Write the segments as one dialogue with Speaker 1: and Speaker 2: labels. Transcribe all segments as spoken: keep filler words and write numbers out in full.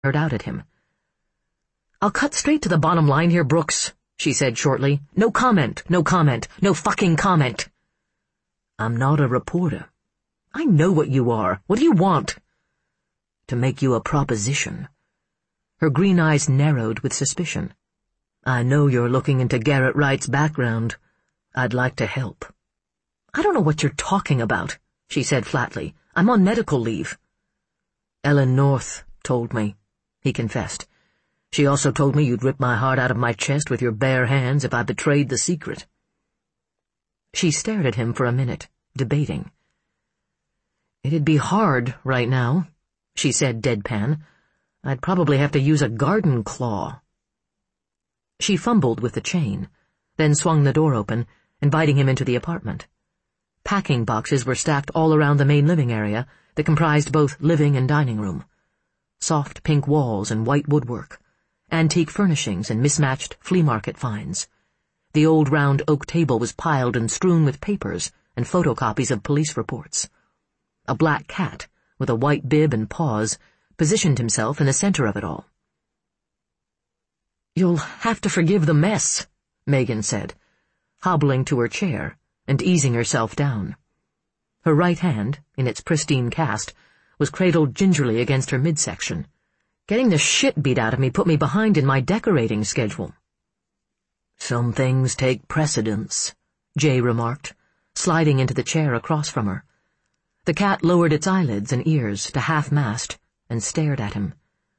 Speaker 1: stared out at him. "I'll cut straight to the bottom line here, Brooks," she said shortly. "No comment, no comment, no fucking comment." "I'm not a reporter." "I know what you are. What do you want?" "To make you a proposition." Her green eyes narrowed with suspicion. "I know you're looking into Garrett Wright's background. I'd like to help." "I don't know what you're talking about," she said flatly. "I'm on medical leave." "Ellen North told me," he confessed. "She also told me you'd rip my heart out of my chest with your bare hands if I betrayed the secret." She stared at him for a minute, debating. "It'd be hard right now," she said deadpan. "I'd probably have to use a garden claw." She fumbled with the chain, then swung the door open, inviting him into the apartment. Packing boxes were stacked all around the main living area that comprised both living and dining room. Soft pink walls and white woodwork, antique furnishings and mismatched flea market finds. The old round oak table was piled and strewn with papers and photocopies of police reports. A black cat, with a white bib and paws, positioned himself in the center of it all. "You'll have to forgive the mess," Megan said, hobbling to her chair and easing herself down. Her right hand, in its pristine cast, was cradled gingerly against her midsection. "Getting the shit beat out of me put me behind in my decorating schedule." "Some things take precedence," Jay remarked, sliding into the chair across from her. The cat lowered its eyelids and ears to half-mast and stared at him.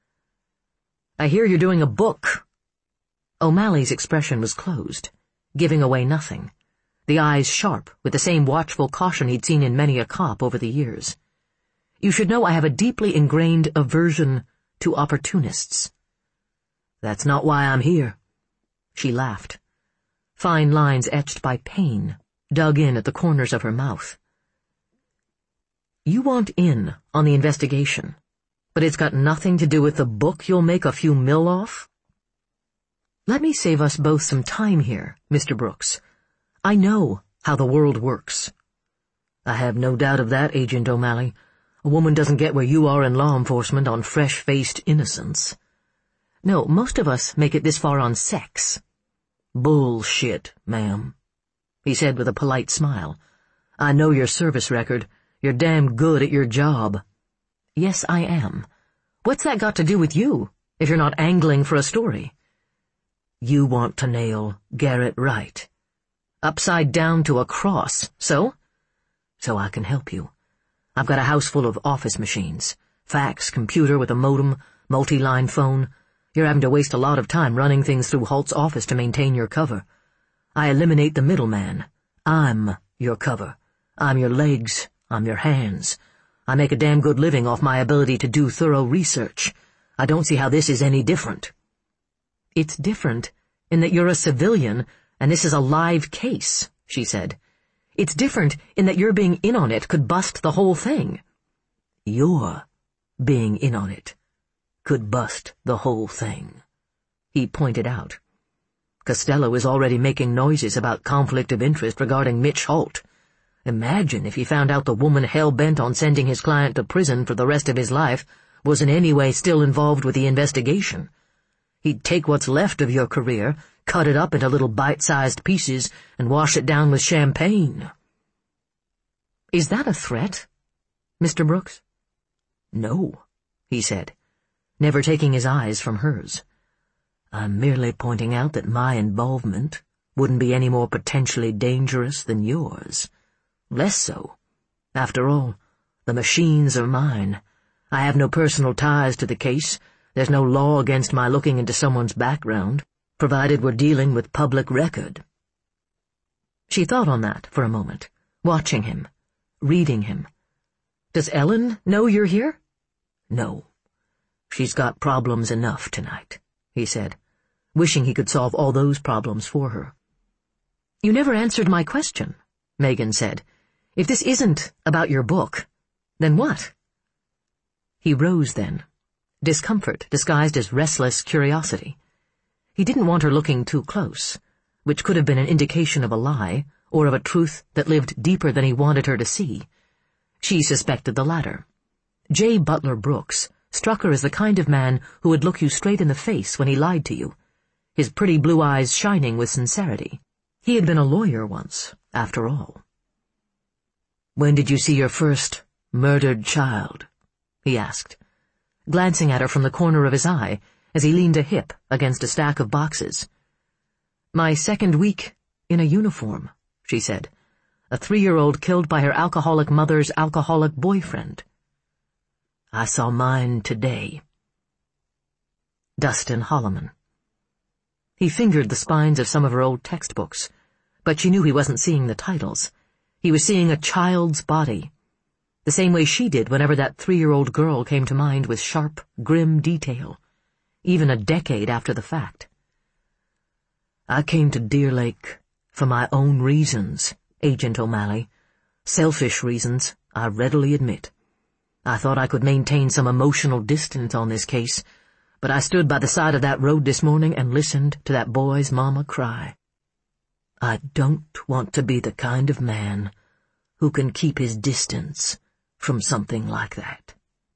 Speaker 1: "I hear you're doing a book." O'Malley's expression was closed, giving away nothing, the eyes sharp with the same watchful caution he'd seen in many a cop over the years. "You should know I have a deeply ingrained aversion to opportunists." "That's not why I'm here." She laughed. Fine lines etched by pain dug in at the corners of her mouth. "You want in on the investigation, but it's got nothing to do with the book you'll make a few mil off?" "Let me save us both some time here, Mister Brooks. I know how the world works." "I have no doubt of that, Agent O'Malley. A woman doesn't get where you are in law enforcement on fresh-faced innocence." "No, most of us make it this far on sex." "Bullshit, ma'am," he said with a polite smile. "I know your service record. You're damn good at your job." "Yes, I am. What's that got to do with you, if you're not angling for a story?" "You want to nail Garrett Wright. Upside down to a cross, so? So I can help you. I've got a house full of office machines, fax, computer with a modem, multi-line phone. You're having to waste a lot of time running things through Holt's office to maintain your cover. I eliminate the middleman. I'm your cover. I'm your legs. I'm your hands. I make a damn good living off my ability to do thorough research. I don't see how this is any different." "It's different in that you're a civilian and this is a live case," she said. "It's different in that your being in on it could bust the whole thing." "Your being in on it could bust the whole thing," he pointed out. "Costello is already making noises about conflict of interest regarding Mitch Holt. Imagine if he found out the woman hell-bent on sending his client to prison for the rest of his life was in any way still involved with the investigation. He'd take what's left of your career, cut it up into little bite-sized pieces, and wash it down with champagne." "Is that a threat, Mister Brooks?" "No," he said, never taking his eyes from hers. "I'm merely pointing out that my involvement wouldn't be any more potentially dangerous than yours. Less so. After all, the machines are mine. I have no personal ties to the case. There's no law against my looking into someone's background, provided we're dealing with public record." She thought on that for a moment, watching him, reading him. "Does Ellen know you're here?" "No. She's got problems enough tonight," he said, wishing he could solve all those problems for her. "You never answered my question," Megan said. "If this isn't about your book, then what?" He rose then, discomfort disguised as restless curiosity. He didn't want her looking too close, which could have been an indication of a lie or of a truth that lived deeper than he wanted her to see. She suspected the latter. J. Butler Brooks struck her as the kind of man who would look you straight in the face when he lied to you, his pretty blue eyes shining with sincerity. He had been a lawyer once, after all. "When did you see your first murdered child?" he asked, glancing at her from the corner of his eye as he leaned a hip against a stack of boxes. "My second week in a uniform," she said. "A three-year-old killed by her alcoholic mother's alcoholic boyfriend." "I saw mine today." Dustin Holloman. He fingered the spines of some of her old textbooks, but she knew he wasn't seeing the titles. He was seeing a child's body, the same way she did whenever that three-year-old girl came to mind with sharp, grim detail, even a decade after the fact. "I came to Deer Lake for my own reasons, Agent O'Malley. Selfish reasons, I readily admit. I thought I could maintain some emotional distance on this case, but I stood by the side of that road this morning and listened to that boy's mama cry. I don't want to be the kind of man who can keep his distance from something like that."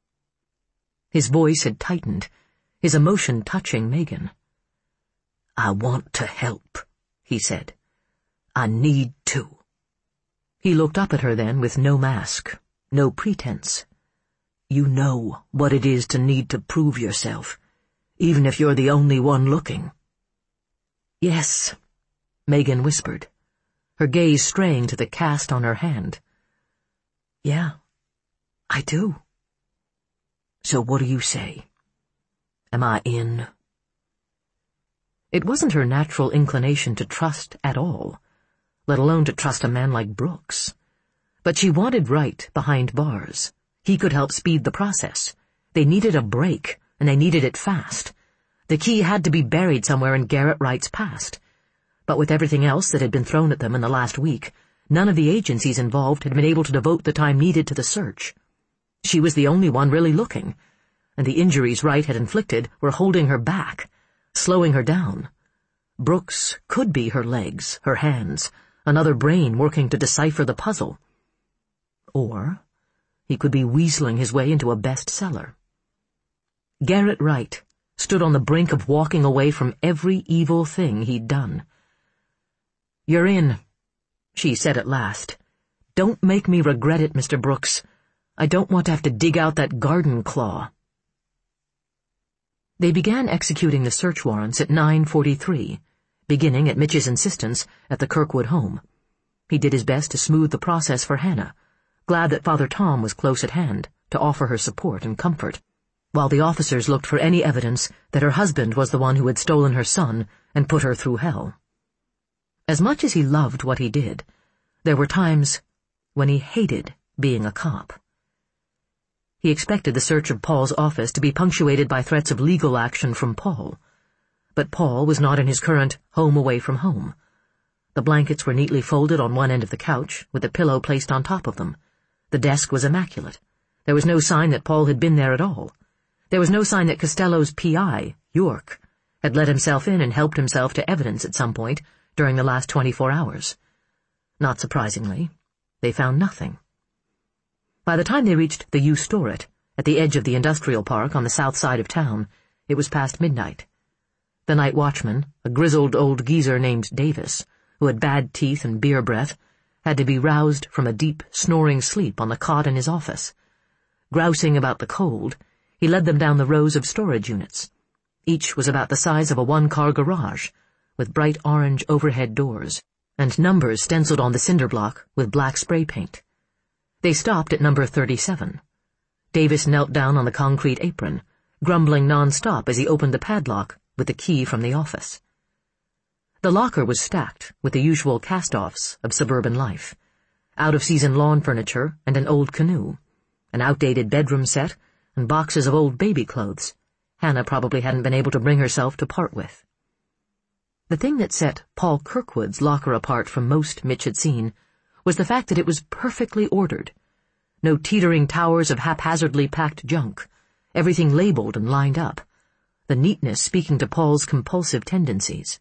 Speaker 1: His voice had tightened, his emotion touching Megan. "I want to help," he said. "I need to." He looked up at her then with no mask, no pretense. "You know what it is to need to prove yourself, even if you're the only one looking." "Yes," Megan whispered, her gaze straying to the cast on her hand. "Yeah, I do." "So what do you say? Am I in?" It wasn't her natural inclination to trust at all, let alone to trust a man like Brooks. But she wanted Wright behind bars. He could help speed the process. They needed a break, and they needed it fast. The key had to be buried somewhere in Garrett Wright's past. But with everything else that had been thrown at them in the last week, none of the agencies involved had been able to devote the time needed to the search. She was the only one really looking, and the injuries Wright had inflicted were holding her back, slowing her down. Brooks could be her legs, her hands, another brain working to decipher the puzzle. Or he could be weaseling his way into a bestseller. Garrett Wright stood on the brink of walking away from every evil thing he'd done. "You're in," she said at last. "Don't make me regret it, Mister Brooks. I don't want to have to dig out that garden claw." They began executing the search warrants at nine forty-three, beginning at Mitch's insistence at the Kirkwood home. He did his best to smooth the process for Hannah, glad that Father Tom was close at hand to offer her support and comfort, while the officers looked for any evidence that her husband was the one who had stolen her son and put her through hell. As much as he loved what he did, there were times when he hated being a cop. He expected the search of Paul's office to be punctuated by threats of legal action from Paul. But Paul was not in his current home away from home. The blankets were neatly folded on one end of the couch, with a pillow placed on top of them. The desk was immaculate. There was no sign that Paul had been there at all. There was no sign that Costello's P I, York, had let himself in and helped himself to evidence at some point during the last twenty-four hours. Not surprisingly, they found nothing. By the time they reached the U Storett, at the edge of the industrial park on the south side of town, it was past midnight. The night watchman, a grizzled old geezer named Davis, who had bad teeth and beer breath, had to be roused from a deep, snoring sleep on the cot in his office. Grousing about the cold, he led them down the rows of storage units. Each was about the size of a one-car garage, with bright orange overhead doors, and numbers stenciled on the cinder block with black spray paint. They stopped at number thirty-seven. Davis knelt down on the concrete apron, grumbling non-stop as he opened the padlock with the key from the office. The locker was stacked with the usual cast-offs of suburban life, out-of-season lawn furniture and an old canoe, an outdated bedroom set, and boxes of old baby clothes Hannah probably hadn't been able to bring herself to part with. The thing that set Paul Kirkwood's locker apart from most Mitch had seen was the fact that it was perfectly ordered. No teetering towers of haphazardly packed junk, everything labeled and lined up, the neatness speaking to Paul's compulsive tendencies.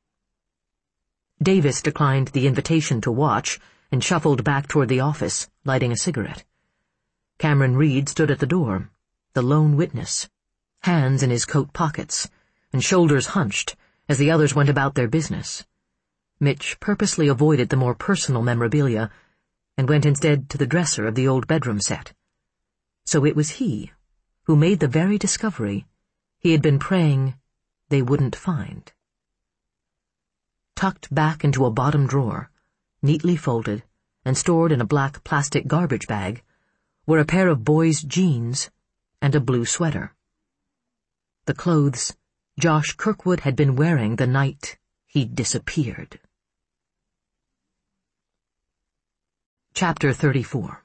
Speaker 1: Davis declined the invitation to watch and shuffled back toward the office, lighting a cigarette. Cameron Reed stood at the door, the lone witness, hands in his coat pockets, and shoulders hunched as the others went about their business. Mitch purposely avoided the more personal memorabilia and went instead to the dresser of the old bedroom set. So it was he who made the very discovery he had been praying they wouldn't find. Tucked back into a bottom drawer, neatly folded and stored in a black plastic garbage bag, were a pair of boys' jeans and a blue sweater. The clothes Josh Kirkwood had been wearing the night he disappeared. Chapter thirty-four.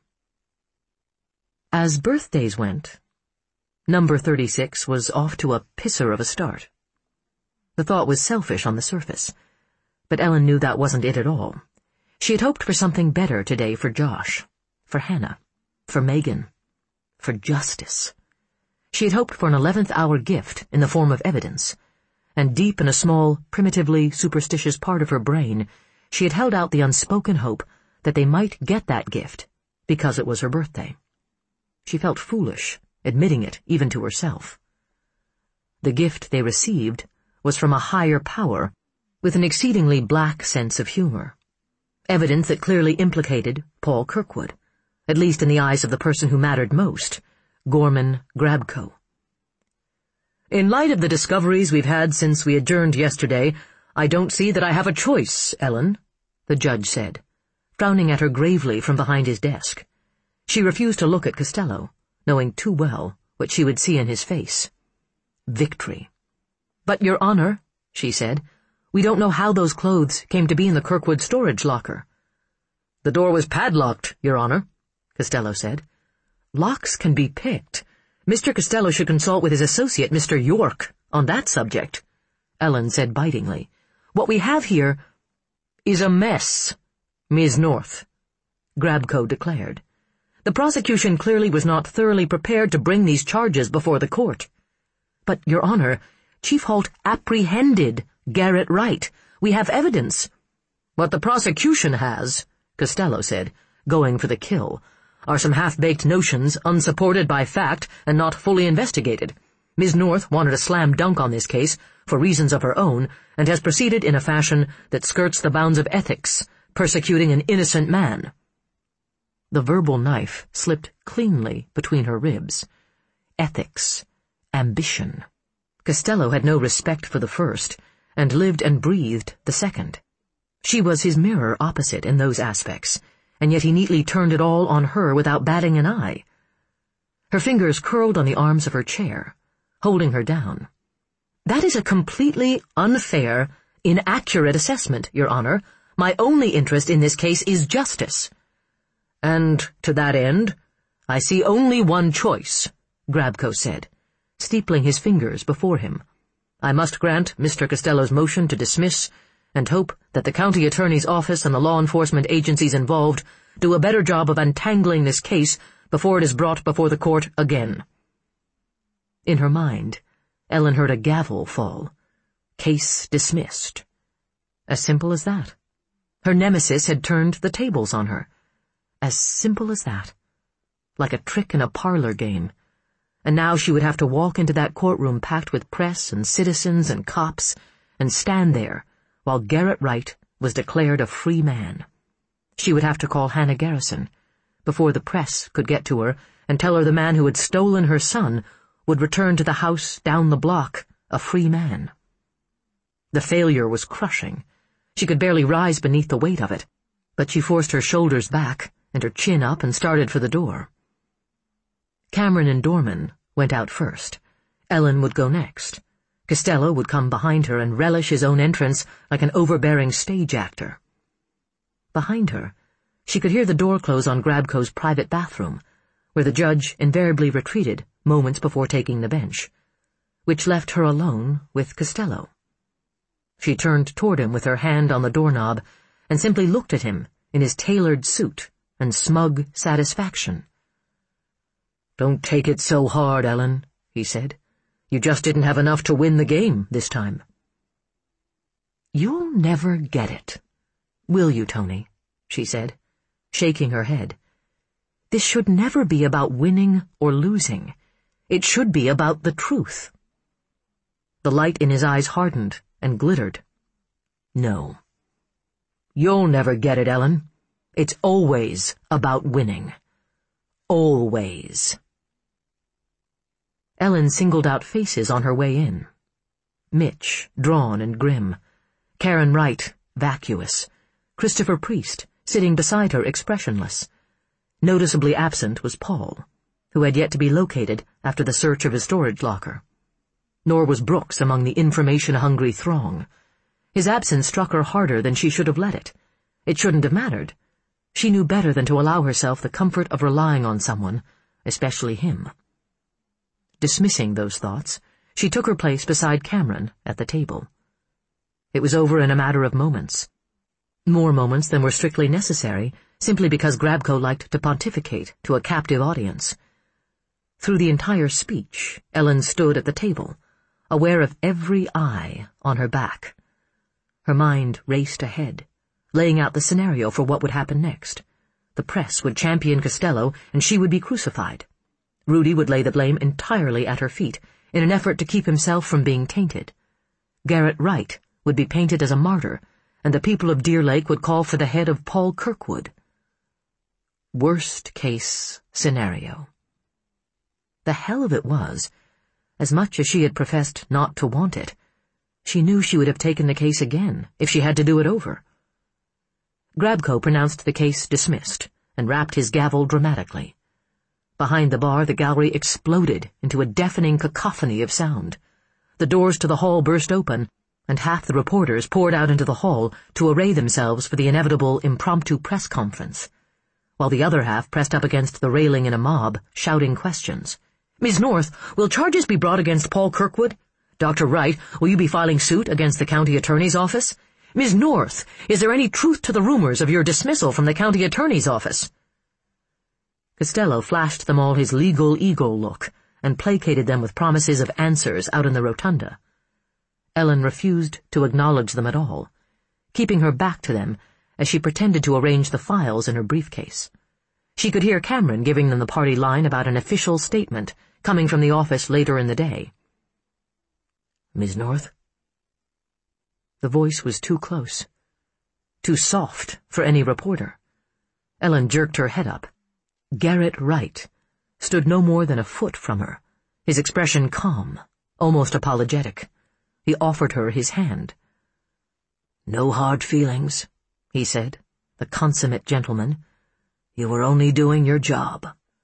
Speaker 1: As birthdays went, number thirty-six was off to a pisser of a start. The thought was selfish on the surface, but Ellen knew that wasn't it at all. She had hoped for something better today for Josh, for Hannah, for Megan, for justice. She had hoped for an eleventh hour gift in the form of evidence, and deep in a small, primitively superstitious part of her brain, she had held out the unspoken hope that they might get that gift because it was her birthday. She felt foolish, admitting it even to herself. The gift they received was from a higher power with an exceedingly black sense of humor. Evidence that clearly implicated Paul Kirkwood, at least in the eyes of the person who mattered most, Gorman Grabko. In light of the discoveries we've had since we adjourned yesterday, I don't see that I have a choice, Ellen, the judge said, frowning at her gravely from behind his desk. She refused to look at Costello, knowing too well what she would see in his face. Victory. But, Your Honor, she said, we don't know how those clothes came to be in the Kirkwood storage locker. The door was padlocked, Your Honor, Costello said. Locks can be picked. Mister Costello should consult with his associate, Mister York, on that subject, Ellen said bitingly. What we have here is a mess, Miz North, Grabko declared. The prosecution clearly was not thoroughly prepared to bring these charges before the court. But, Your Honor, Chief Holt apprehended Garrett Wright. We have evidence. What the prosecution has, Costello said, going for the kill, are some half-baked notions unsupported by fact and not fully investigated. Miz North wanted a slam dunk on this case for reasons of her own and has proceeded in a fashion that skirts the bounds of ethics, persecuting an innocent man. The verbal knife slipped cleanly between her ribs. Ethics. Ambition. Costello had no respect for the first, and lived and breathed the second. She was his mirror opposite in those aspects, and yet he neatly turned it all on her without batting an eye. Her fingers curled on the arms of her chair, holding her down. That is a completely unfair, inaccurate assessment, Your Honor. My only interest in this case is justice. And to that end, I see only one choice, Grabko said, steepling his fingers before him. I must grant Mister Costello's motion to dismiss and hope that the county attorney's office and the law enforcement agencies involved do a better job of untangling this case before it is brought before the court again. In her mind, Ellen heard a gavel fall. Case dismissed. As simple as that. Her nemesis had turned the tables on her. As simple as that. Like a trick in a parlor game. And now she would have to walk into that courtroom packed with press and citizens and cops and stand there while Garrett Wright was declared a free man. She would have to call Hannah Garrison before the press could get to her and tell her the man who had stolen her son would return to the house down the block a free man. The failure was crushing. She could barely rise beneath the weight of it, but she forced her shoulders back and her chin up and started for the door. Cameron and Dorman went out first. Ellen would go next. Costello would come behind her and relish his own entrance like an overbearing stage actor. Behind her, she could hear the door close on Grabko's private bathroom, where the judge invariably retreated moments before taking the bench, which left her alone with Costello. She turned toward him with her hand on the doorknob and simply looked at him in his tailored suit and smug satisfaction. "Don't take it so hard, Ellen," he said. "You just didn't have enough to win the game this time." "You'll never get it, will you, Tony?" she said, shaking her head. "This should never be about winning or losing. It should be about the truth. The light in his eyes hardened and glittered. No. You'll never get it, Ellen. It's always about winning. Always. Ellen singled out faces on her way in. Mitch, drawn and grim. Karen Wright, vacuous. Christopher Priest, sitting beside her expressionless. Noticeably absent was Paul, who had yet to be located after the search of his storage locker. Nor was Brooks among the information-hungry throng. His absence struck her harder than she should have let it. It shouldn't have mattered. She knew better than to allow herself the comfort of relying on someone, especially him. Dismissing those thoughts, she took her place beside Cameron at the table. It was over in a matter of moments. More moments than were strictly necessary, simply because Grabko liked to pontificate to a captive audience. Through the entire speech, Ellen stood at the table, aware of every eye on her back. Her mind raced ahead, laying out the scenario for what would happen next. The press would champion Costello, and she would be crucified. Rudy would lay the blame entirely at her feet, in an effort to keep himself from being tainted. Garrett Wright would be painted as a martyr, and the people of Deer Lake would call for the head of Paul Kirkwood. Worst-case scenario. The hell of it was, as much as she had professed not to want it, she knew she would have taken the case again if she had to do it over. Grabko pronounced the case dismissed and rapped his gavel dramatically. Behind the bar, the gallery exploded into a deafening cacophony of sound. The doors to the hall burst open, and half the reporters poured out into the hall to array themselves for the inevitable impromptu press conference, while the other half pressed up against the railing in a mob, shouting questions. Miz North, will charges be brought against Paul Kirkwood? Doctor Wright, will you be filing suit against the county attorney's office? Miz North, is there any truth to the rumors of your dismissal from the county attorney's office? Costello flashed them all his legal eagle look and placated them with promises of answers out in the rotunda. Ellen refused to acknowledge them at all, keeping her back to them as she pretended to arrange the files in her briefcase. She could hear Cameron giving them the party line about an official statement coming from the office later in the day. Miz North? The voice was too close, too soft for any reporter. Ellen jerked her head up. Garrett Wright stood no more than a foot from her, his expression calm, almost apologetic. He offered her his hand. No hard feelings, he said, the consummate gentleman. You were only doing your job.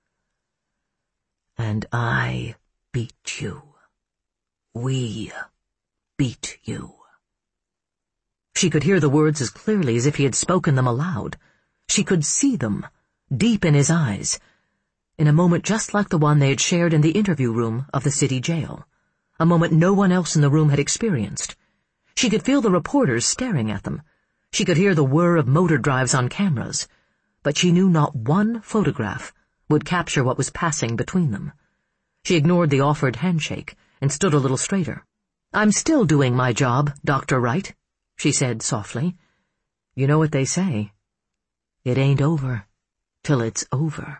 Speaker 1: And I beat you. We beat you. She could hear the words as clearly as if he had spoken them aloud. She could see them, deep in his eyes, in a moment just like the one they had shared in the interview room of the city jail, a moment no one else in the room had experienced. She could feel the reporters staring at them. She could hear the whir of motor drives on cameras, but she knew not one photograph would capture what was passing between them. She ignored the offered handshake and stood a little straighter. I'm still doing my job, Doctor Wright, she said softly. You know what they say. It ain't over till it's over.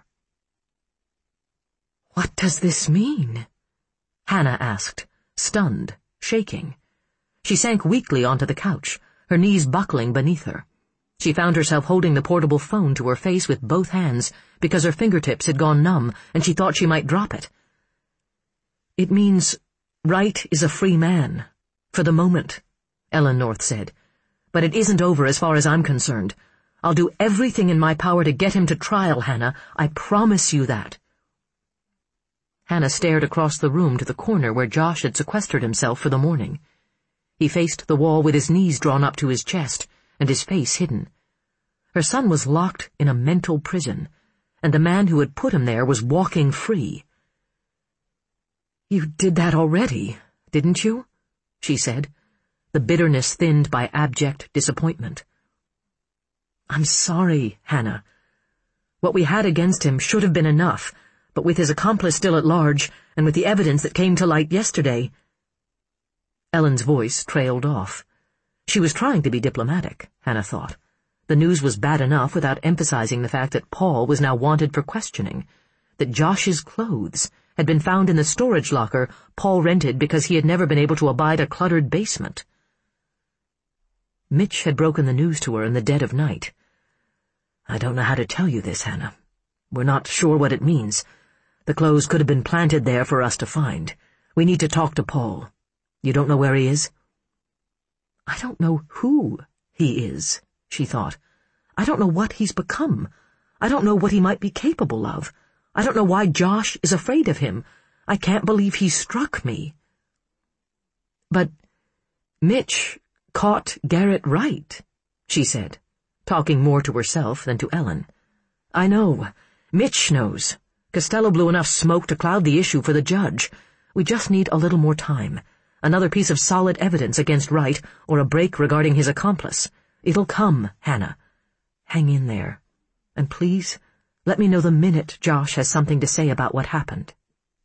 Speaker 1: What does this mean? Hannah asked, stunned, shaking. She sank weakly onto the couch, her knees buckling beneath her. She found herself holding the portable phone to her face with both hands because her fingertips had gone numb and she thought she might drop it. It means Wright is a free man, for the moment, Ellen North said. But it isn't over as far as I'm concerned. I'll do everything in my power to get him to trial, Hannah. I promise you that. Hannah stared across the room to the corner where Josh had sequestered himself for the morning. He faced the wall with his knees drawn up to his chest and his face hidden. Her son was locked in a mental prison, and the man who had put him there was walking free. You did that already, didn't you? She said, the bitterness thinned by abject disappointment. I'm sorry, Hannah. What we had against him should have been enough, but with his accomplice still at large, and with the evidence that came to light yesterday... Ellen's voice trailed off. She was trying to be diplomatic, Hannah thought. The news was bad enough without emphasizing the fact that Paul was now wanted for questioning, that Josh's clothes had been found in the storage locker Paul rented because he had never been able to abide a cluttered basement. Mitch had broken the news to her in the dead of night. "I don't know how to tell you this, Hannah. We're not sure what it means. The clothes could have been planted there for us to find. We need to talk to Paul. You don't know where he is?" "I don't know who he is," she thought. "I don't know what he's become. I don't know what he might be capable of. I don't know why Josh is afraid of him. I can't believe he struck me." "But Mitch caught Garrett Wright," she said, talking more to herself than to Ellen. "I know. Mitch knows. Costello blew enough smoke to cloud the issue for the judge. We just need a little more time. Another piece of solid evidence against Wright, or a break regarding his accomplice. It'll come, Hannah. Hang in there. And please, let me know the minute Josh has something to say about what happened."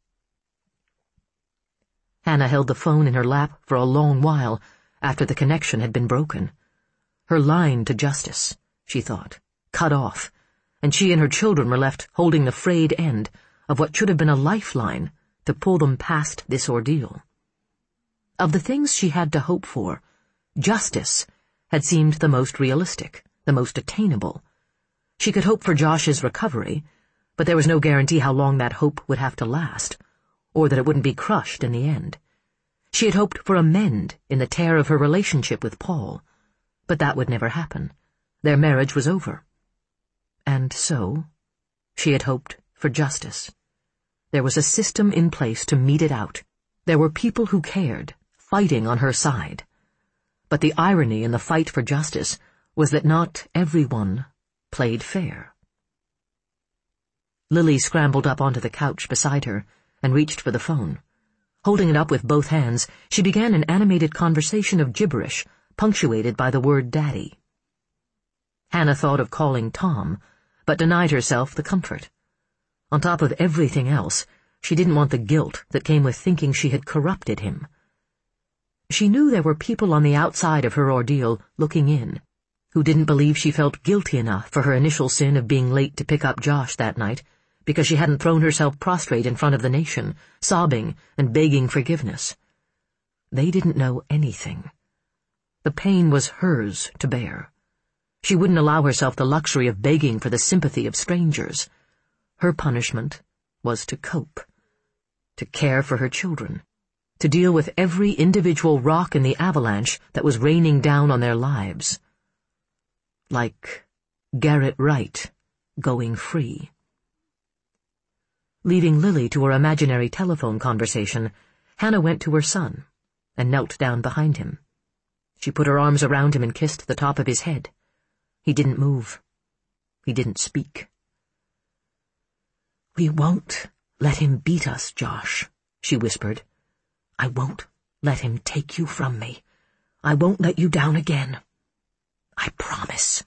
Speaker 1: Hannah held the phone in her lap for a long while after the connection had been broken. Her line to justice, she thought, cut off, and she and her children were left holding the frayed end of what should have been a lifeline to pull them past this ordeal. Of the things she had to hope for, justice had seemed the most realistic, the most attainable. She could hope for Josh's recovery, but there was no guarantee how long that hope would have to last, or that it wouldn't be crushed in the end. She had hoped for a mend in the tear of her relationship with Paul, but that would never happen. Their marriage was over. And so, she had hoped for justice. There was a system in place to mete it out. There were people who cared, fighting on her side. But the irony in the fight for justice was that not everyone played fair. Lily scrambled up onto the couch beside her and reached for the phone. Holding it up with both hands, she began an animated conversation of gibberish, punctuated by the word Daddy. Hannah thought of calling Tom, but denied herself the comfort. On top of everything else, she didn't want the guilt that came with thinking she had corrupted him. She knew there were people on the outside of her ordeal looking in, who didn't believe she felt guilty enough for her initial sin of being late to pick up Josh that night, because she hadn't thrown herself prostrate in front of the nation, sobbing and begging forgiveness. They didn't know anything. The pain was hers to bear. She wouldn't allow herself the luxury of begging for the sympathy of strangers. Her punishment was to cope, to care for her children, to deal with every individual rock in the avalanche that was raining down on their lives. Like Garrett Wright going free. Leaving Lily to her imaginary telephone conversation, Hannah went to her son and knelt down behind him. She put her arms around him and kissed the top of his head. He didn't move. He didn't speak. "We won't let him beat us, Josh," she whispered. "I won't let him take you from me. I won't let you down again. I promise."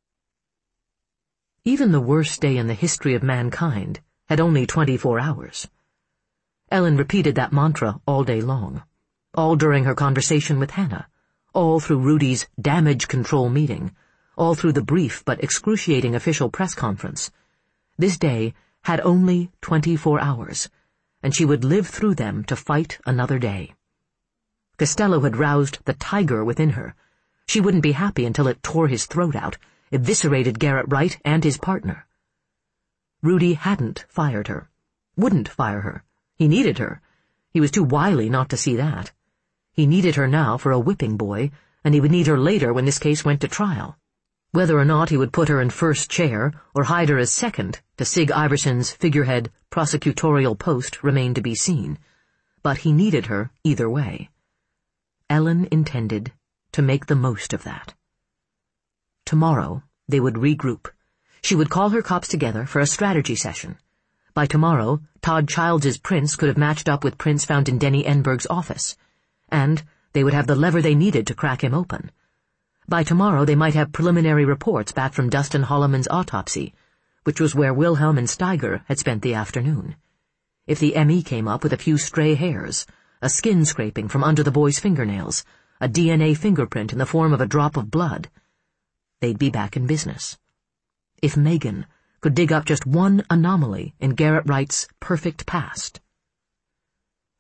Speaker 1: Even the worst day in the history of mankind had only twenty-four hours. Ellen repeated that mantra all day long, all during her conversation with Hannah, all through Rudy's damage control meeting, all through the brief but excruciating official press conference. This day had only twenty-four hours, and she would live through them to fight another day. Costello had roused the tiger within her. She wouldn't be happy until it tore his throat out, eviscerated Garrett Wright and his partner. Rudy hadn't fired her, wouldn't fire her. He needed her. He was too wily not to see that. He needed her now for a whipping boy, and he would need her later when this case went to trial. Whether or not he would put her in first chair or hide her as second to Sig Iverson's figurehead prosecutorial post remained to be seen, but he needed her either way. Ellen intended to make the most of that. Tomorrow they would regroup. She would call her cops together for a strategy session. By tomorrow, Todd Childs' prints could have matched up with prints found in Denny Enberg's office, and they would have the lever they needed to crack him open. By tomorrow they might have preliminary reports back from Dustin Holloman's autopsy, which was where Wilhelm and Steiger had spent the afternoon. If the M E came up with a few stray hairs, a skin scraping from under the boy's fingernails, a D N A fingerprint in the form of a drop of blood, they'd be back in business. If Megan could dig up just one anomaly in Garrett Wright's perfect past,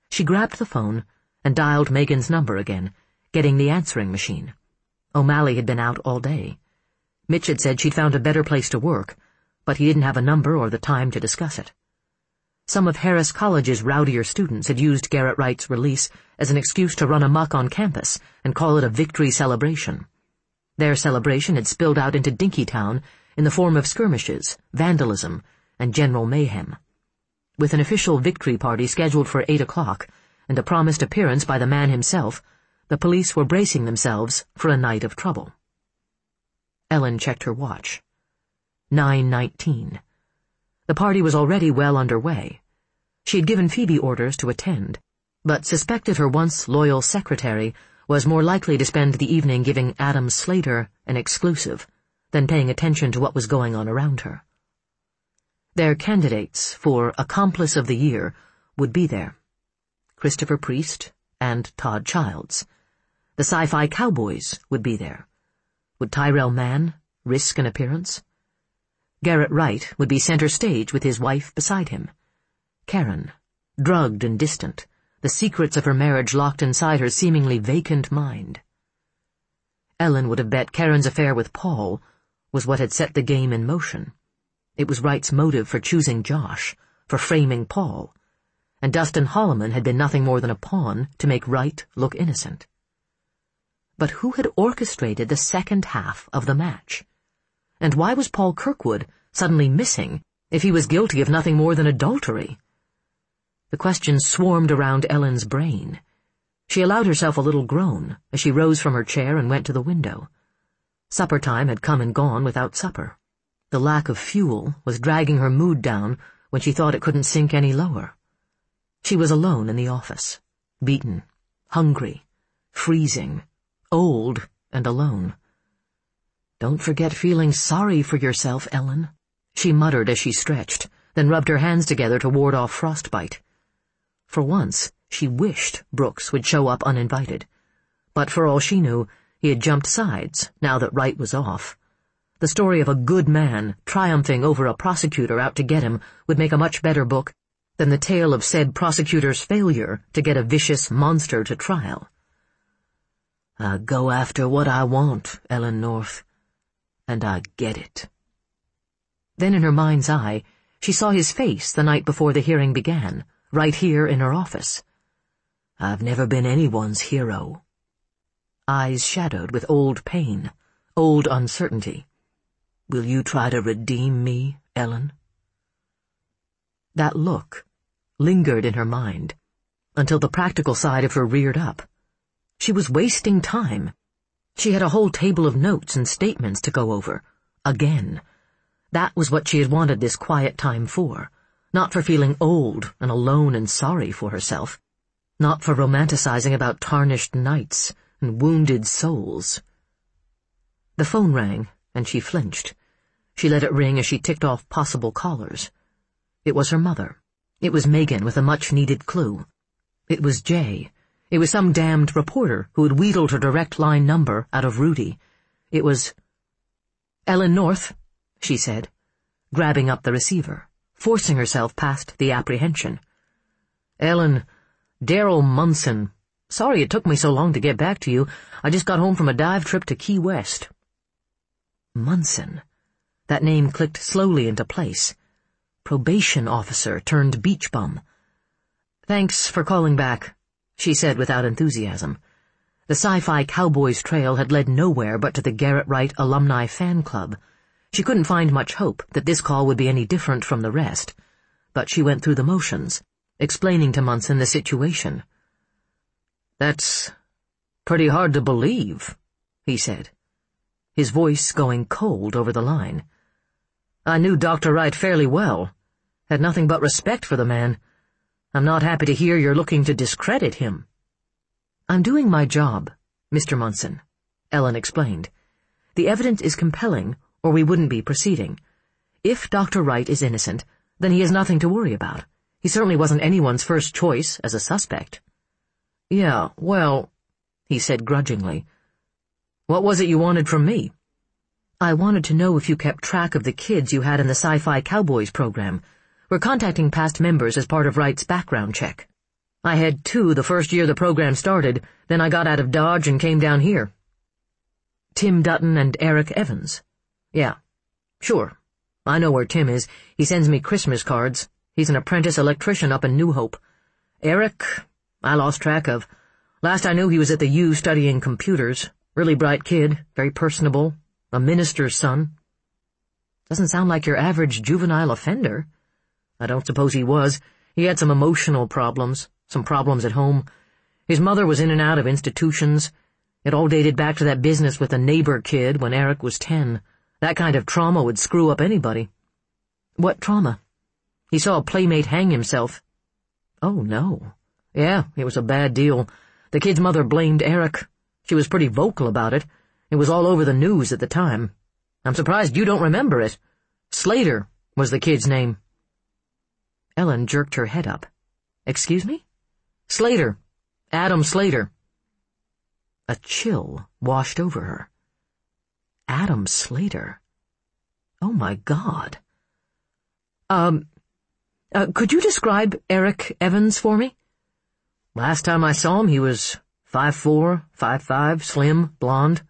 Speaker 1: She grabbed the phone and dialed Megan's number again, getting the answering machine. O'Malley had been out all day. Mitch had said she'd found a better place to work, but he didn't have a number or the time to discuss it. Some of Harris College's rowdier students had used Garrett Wright's release as an excuse to run amok on campus and call it a victory celebration. Their celebration had spilled out into Dinkytown in the form of skirmishes, vandalism, and general mayhem. With an official victory party scheduled for eight o'clock and a promised appearance by the man himself, the police were bracing themselves for a night of trouble. Ellen checked her watch. nine nineteen. The party was already well underway. She had given Phoebe orders to attend, but suspected her once loyal secretary was more likely to spend the evening giving Adam Slater an exclusive than paying attention to what was going on around her. Their candidates for Accomplice of the Year would be there. Christopher Priest and Todd Childs. The Sci-Fi Cowboys would be there. Would Tyrell Mann risk an appearance? Garrett Wright would be center stage with his wife beside him. Karen, drugged and distant, the secrets of her marriage locked inside her seemingly vacant mind. Ellen would have bet Karen's affair with Paul was what had set the game in motion. It was Wright's motive for choosing Josh, for framing Paul, and Dustin Holloman had been nothing more than a pawn to make Wright look innocent. But who had orchestrated the second half of the match? And why was Paul Kirkwood suddenly missing if he was guilty of nothing more than adultery? The questions swarmed around Ellen's brain. She allowed herself a little groan as she rose from her chair and went to the window. Supper time had come and gone without supper. The lack of fuel was dragging her mood down when she thought it couldn't sink any lower. She was alone in the office, beaten, hungry, freezing, old, and alone. "Don't forget feeling sorry for yourself, Ellen," she muttered as she stretched, then rubbed her hands together to ward off frostbite. For once, she wished Brooks would show up uninvited. But for all she knew, he had jumped sides now that Wright was off. The story of a good man triumphing over a prosecutor out to get him would make a much better book than the tale of said prosecutor's failure to get a vicious monster to trial. "I go after what I want, Ellen North, and I get it." Then in her mind's eye, she saw his face the night before the hearing began, right here in her office. "I've never been anyone's hero." Eyes shadowed with old pain, old uncertainty. "Will you try to redeem me, Ellen?" That look lingered in her mind until the practical side of her reared up. She was wasting time. She had a whole table of notes and statements to go over. Again. That was what she had wanted this quiet time for. Not for feeling old and alone and sorry for herself. Not for romanticizing about tarnished nights and wounded souls. The phone rang, and she flinched. She let it ring as she ticked off possible callers. It was her mother. It was Megan with a much-needed clue. It was Jay. It was some damned reporter who had wheedled her direct line number out of Rudy. It was... "Ellen North," she said, grabbing up the receiver, forcing herself past the apprehension. "Ellen, Daryl Munson. Sorry it took me so long to get back to you. I just got home from a dive trip to Key West." Munson. That name clicked slowly into place. Probation officer turned beach bum. "Thanks for calling back," she said without enthusiasm. The Sci-Fi Cowboys trail had led nowhere but to the Garrett Wright Alumni Fan Club. She couldn't find much hope that this call would be any different from the rest, but she went through the motions, explaining to Munson the situation. "That's pretty hard to believe," he said, his voice going cold over the line. "I knew Doctor Wright fairly well, had nothing but respect for the man. I'm not happy to hear you're looking to discredit him." "I'm doing my job, Mister Munson," Ellen explained. "The evidence is compelling, or we wouldn't be proceeding. If Doctor Wright is innocent, then he has nothing to worry about. He certainly wasn't anyone's first choice as a suspect." "Yeah, well," he said grudgingly. "What was it you wanted from me?" "I wanted to know if you kept track of the kids you had in the Sci-Fi Cowboys program. We're contacting past members as part of Wright's background check." I had two the first year the program started, then I got out of Dodge and came down here. Tim Dutton and Eric Evans. Yeah, sure. I know where Tim is. He sends me Christmas cards. He's an apprentice electrician up in New Hope. Eric, I lost track of. Last I knew he was at the U studying computers. Really bright kid, very personable, a minister's son. Doesn't sound like your average juvenile offender. I don't suppose he was. He had some emotional problems, some problems at home. His mother was in and out of institutions. It all dated back to that business with the neighbor kid when Eric was ten. That kind of trauma would screw up anybody. What trauma? He saw a playmate hang himself. Oh, no. Yeah, it was a bad deal. The kid's mother blamed Eric. She was pretty vocal about it. It was all over the news at the time. I'm surprised you don't remember it. Slater was the kid's name. Ellen jerked her head up. Excuse me? Slater. Adam Slater. A chill washed over her. Adam Slater. Oh, my God. Um, uh, could you describe Eric Evans for me? Last time I saw him, he was five four, five five, slim, blonde.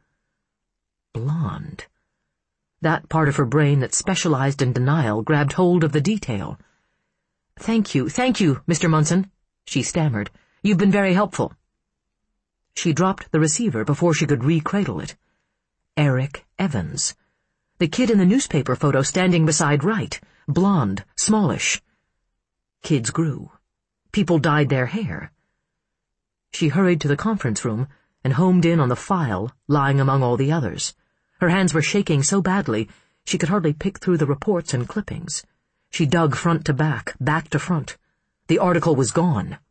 Speaker 1: Blonde. That part of her brain that specialized in denial grabbed hold of the detail. Thank you, thank you, Mister Munson, she stammered. You've been very helpful. She dropped the receiver before she could re-cradle it. Eric Evans. The kid in the newspaper photo standing beside Wright. Blonde, smallish. Kids grew. People dyed their hair. She hurried to the conference room and homed in on the file lying among all the others. Her hands were shaking so badly she could hardly pick through the reports and clippings. She dug front to back, back to front. The article was gone.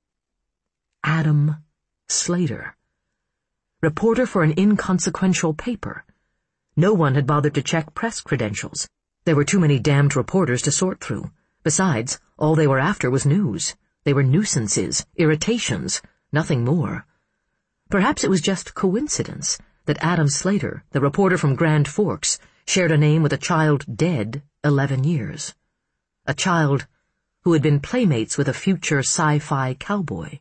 Speaker 1: Adam Slater. Reporter for an inconsequential paper. No one had bothered to check press credentials. There were too many damned reporters to sort through. Besides, all they were after was news. They were nuisances, irritations, nothing more. Perhaps it was just coincidence that Adam Slater, the reporter from Grand Forks, shared a name with a child dead eleven years. A child who had been playmates with a future sci-fi cowboy.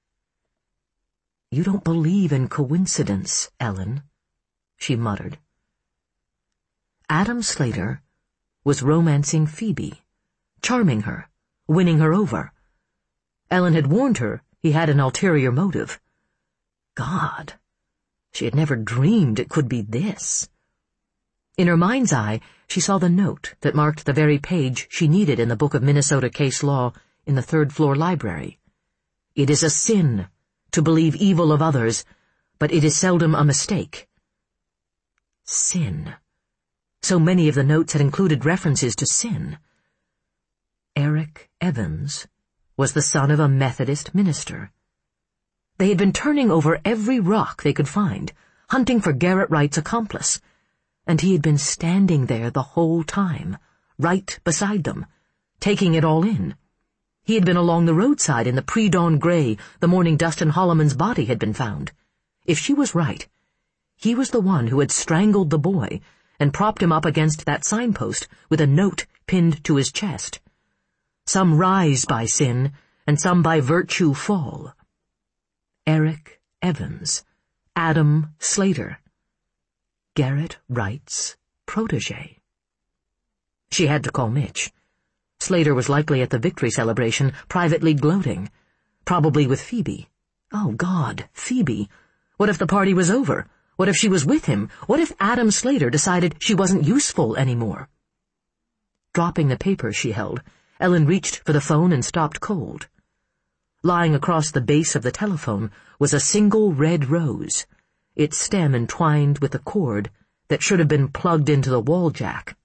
Speaker 1: You don't believe in coincidence, Ellen, she muttered. Adam Slater was romancing Phoebe, charming her, winning her over. Ellen had warned her he had an ulterior motive. God, she had never dreamed it could be this. In her mind's eye, she saw the note that marked the very page she needed in the Book of Minnesota Case Law in the third-floor library. It is a sin to believe evil of others, but it is seldom a mistake. Sin. So many of the notes had included references to sin. Eric Evans was the son of a Methodist minister. They had been turning over every rock they could find, hunting for Garrett Wright's accomplice, and he had been standing there the whole time, right beside them, taking it all in. He had been along the roadside in the pre-dawn gray the morning Dustin Holloman's body had been found. If she was right, he was the one who had strangled the boy and propped him up against that signpost with a note pinned to his chest. Some rise by sin, and some by virtue fall. Eric Evans, Adam Slater, Garrett Wright's protege. She had to call Mitch. Slater was likely at the victory celebration, privately gloating, probably with Phoebe. Oh, God, Phoebe. What if the party was over? What if she was with him? What if Adam Slater decided she wasn't useful anymore? Dropping the paper she held, Ellen reached for the phone and stopped cold. Lying across the base of the telephone was a single red rose, its stem entwined with a cord that should have been plugged into the wall jack.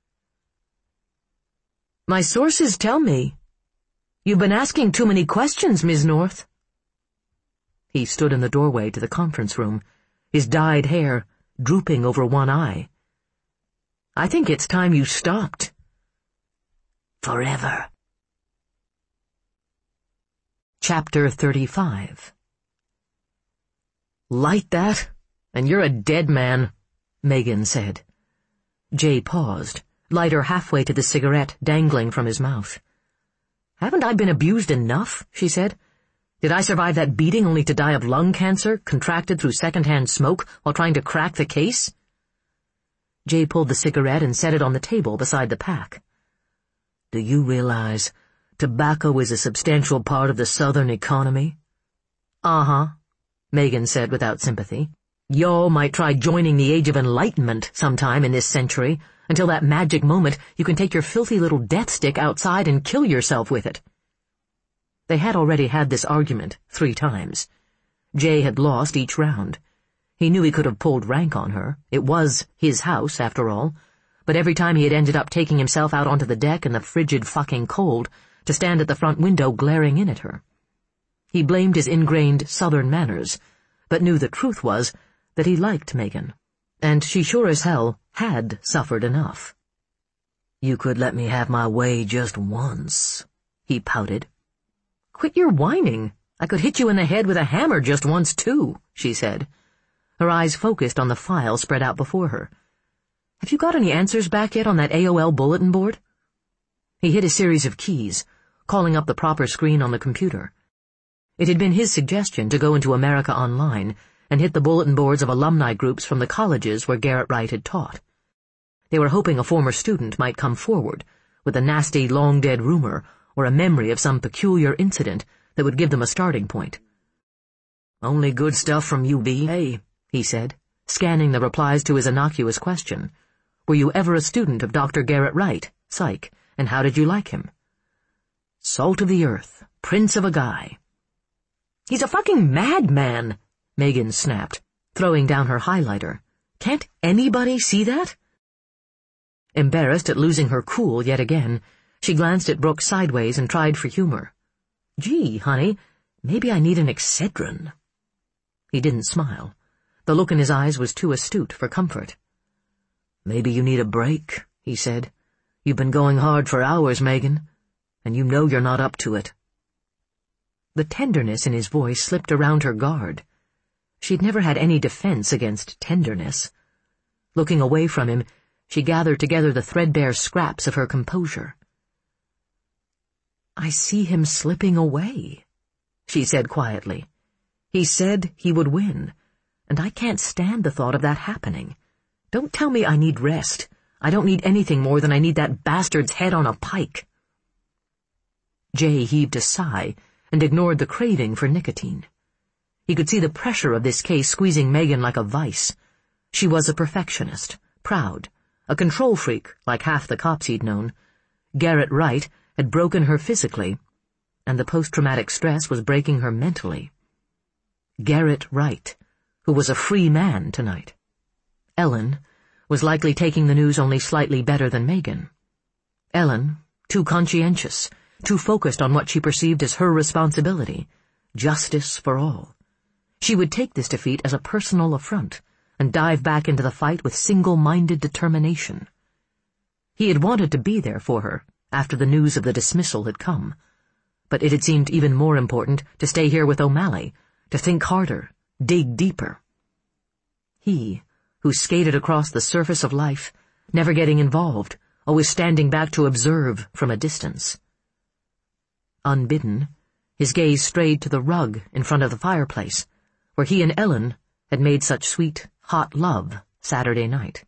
Speaker 1: My sources tell me. You've been asking too many questions, Miz North. He stood in the doorway to the conference room, his dyed hair drooping over one eye. I think it's time you stopped. Forever. Chapter thirty-five. Light that, and you're a dead man, Megan said. Jay paused, lighter halfway to the cigarette dangling from his mouth. Haven't I been abused enough, she said. Did I survive that beating only to die of lung cancer contracted through secondhand smoke while trying to crack the case? Jay pulled the cigarette and set it on the table beside the pack. Do you realize tobacco is a substantial part of the Southern economy? Uh-huh, Megan said without sympathy. Y'all might try joining the Age of Enlightenment sometime in this century. Until that magic moment, you can take your filthy little death stick outside and kill yourself with it. They had already had this argument three times. Jay had lost each round. He knew he could have pulled rank on her. It was his house, after all. But every time he had ended up taking himself out onto the deck in the frigid fucking cold to stand at the front window glaring in at her. He blamed his ingrained Southern manners, but knew the truth was that he liked Megan, and she sure as hell had suffered enough. You could let me have my way just once, he pouted. Quit your whining. I could hit you in the head with a hammer just once, too, she said. Her eyes focused on the file spread out before her. Have you got any answers back yet on that A O L bulletin board? He hit a series of keys, calling up the proper screen on the computer. It had been his suggestion to go into America Online and hit the bulletin boards of alumni groups from the colleges where Garrett Wright had taught. They were hoping a former student might come forward with a nasty, long-dead rumor or a memory of some peculiar incident that would give them a starting point. Only good stuff from U B A, he said, scanning the replies to his innocuous question. Were you ever a student of Doctor Garrett Wright, Psych, and how did you like him? Salt of the earth, prince of a guy. He's a fucking madman, Megan snapped, throwing down her highlighter. Can't anybody see that? Embarrassed at losing her cool yet again, she glanced at Brooks sideways and tried for humor. Gee, honey, maybe I need an Excedrin. He didn't smile. The look in his eyes was too astute for comfort. Maybe you need a break, he said. You've been going hard for hours, Megan, and you know you're not up to it. The tenderness in his voice slipped around her guard. She'd never had any defense against tenderness. Looking away from him, she gathered together the threadbare scraps of her composure. I see him slipping away, she said quietly. He said he would win, and I can't stand the thought of that happening. Don't tell me I need rest. I don't need anything more than I need that bastard's head on a pike. Jay heaved a sigh and ignored the craving for nicotine. He could see the pressure of this case squeezing Megan like a vice. She was a perfectionist, proud, a control freak like half the cops he'd known. Garrett Wright had broken her physically, and the post-traumatic stress was breaking her mentally. Garrett Wright, who was a free man tonight. Ellen was likely taking the news only slightly better than Megan. Ellen, too conscientious, too focused on what she perceived as her responsibility, justice for all. She would take this defeat as a personal affront and dive back into the fight with single-minded determination. He had wanted to be there for her after the news of the dismissal had come, but it had seemed even more important to stay here with O'Malley, to think harder, dig deeper. He, who skated across the surface of life, never getting involved, always standing back to observe from a distance. Unbidden, his gaze strayed to the rug in front of the fireplace, where he and Ellen had made such sweet, hot love Saturday night.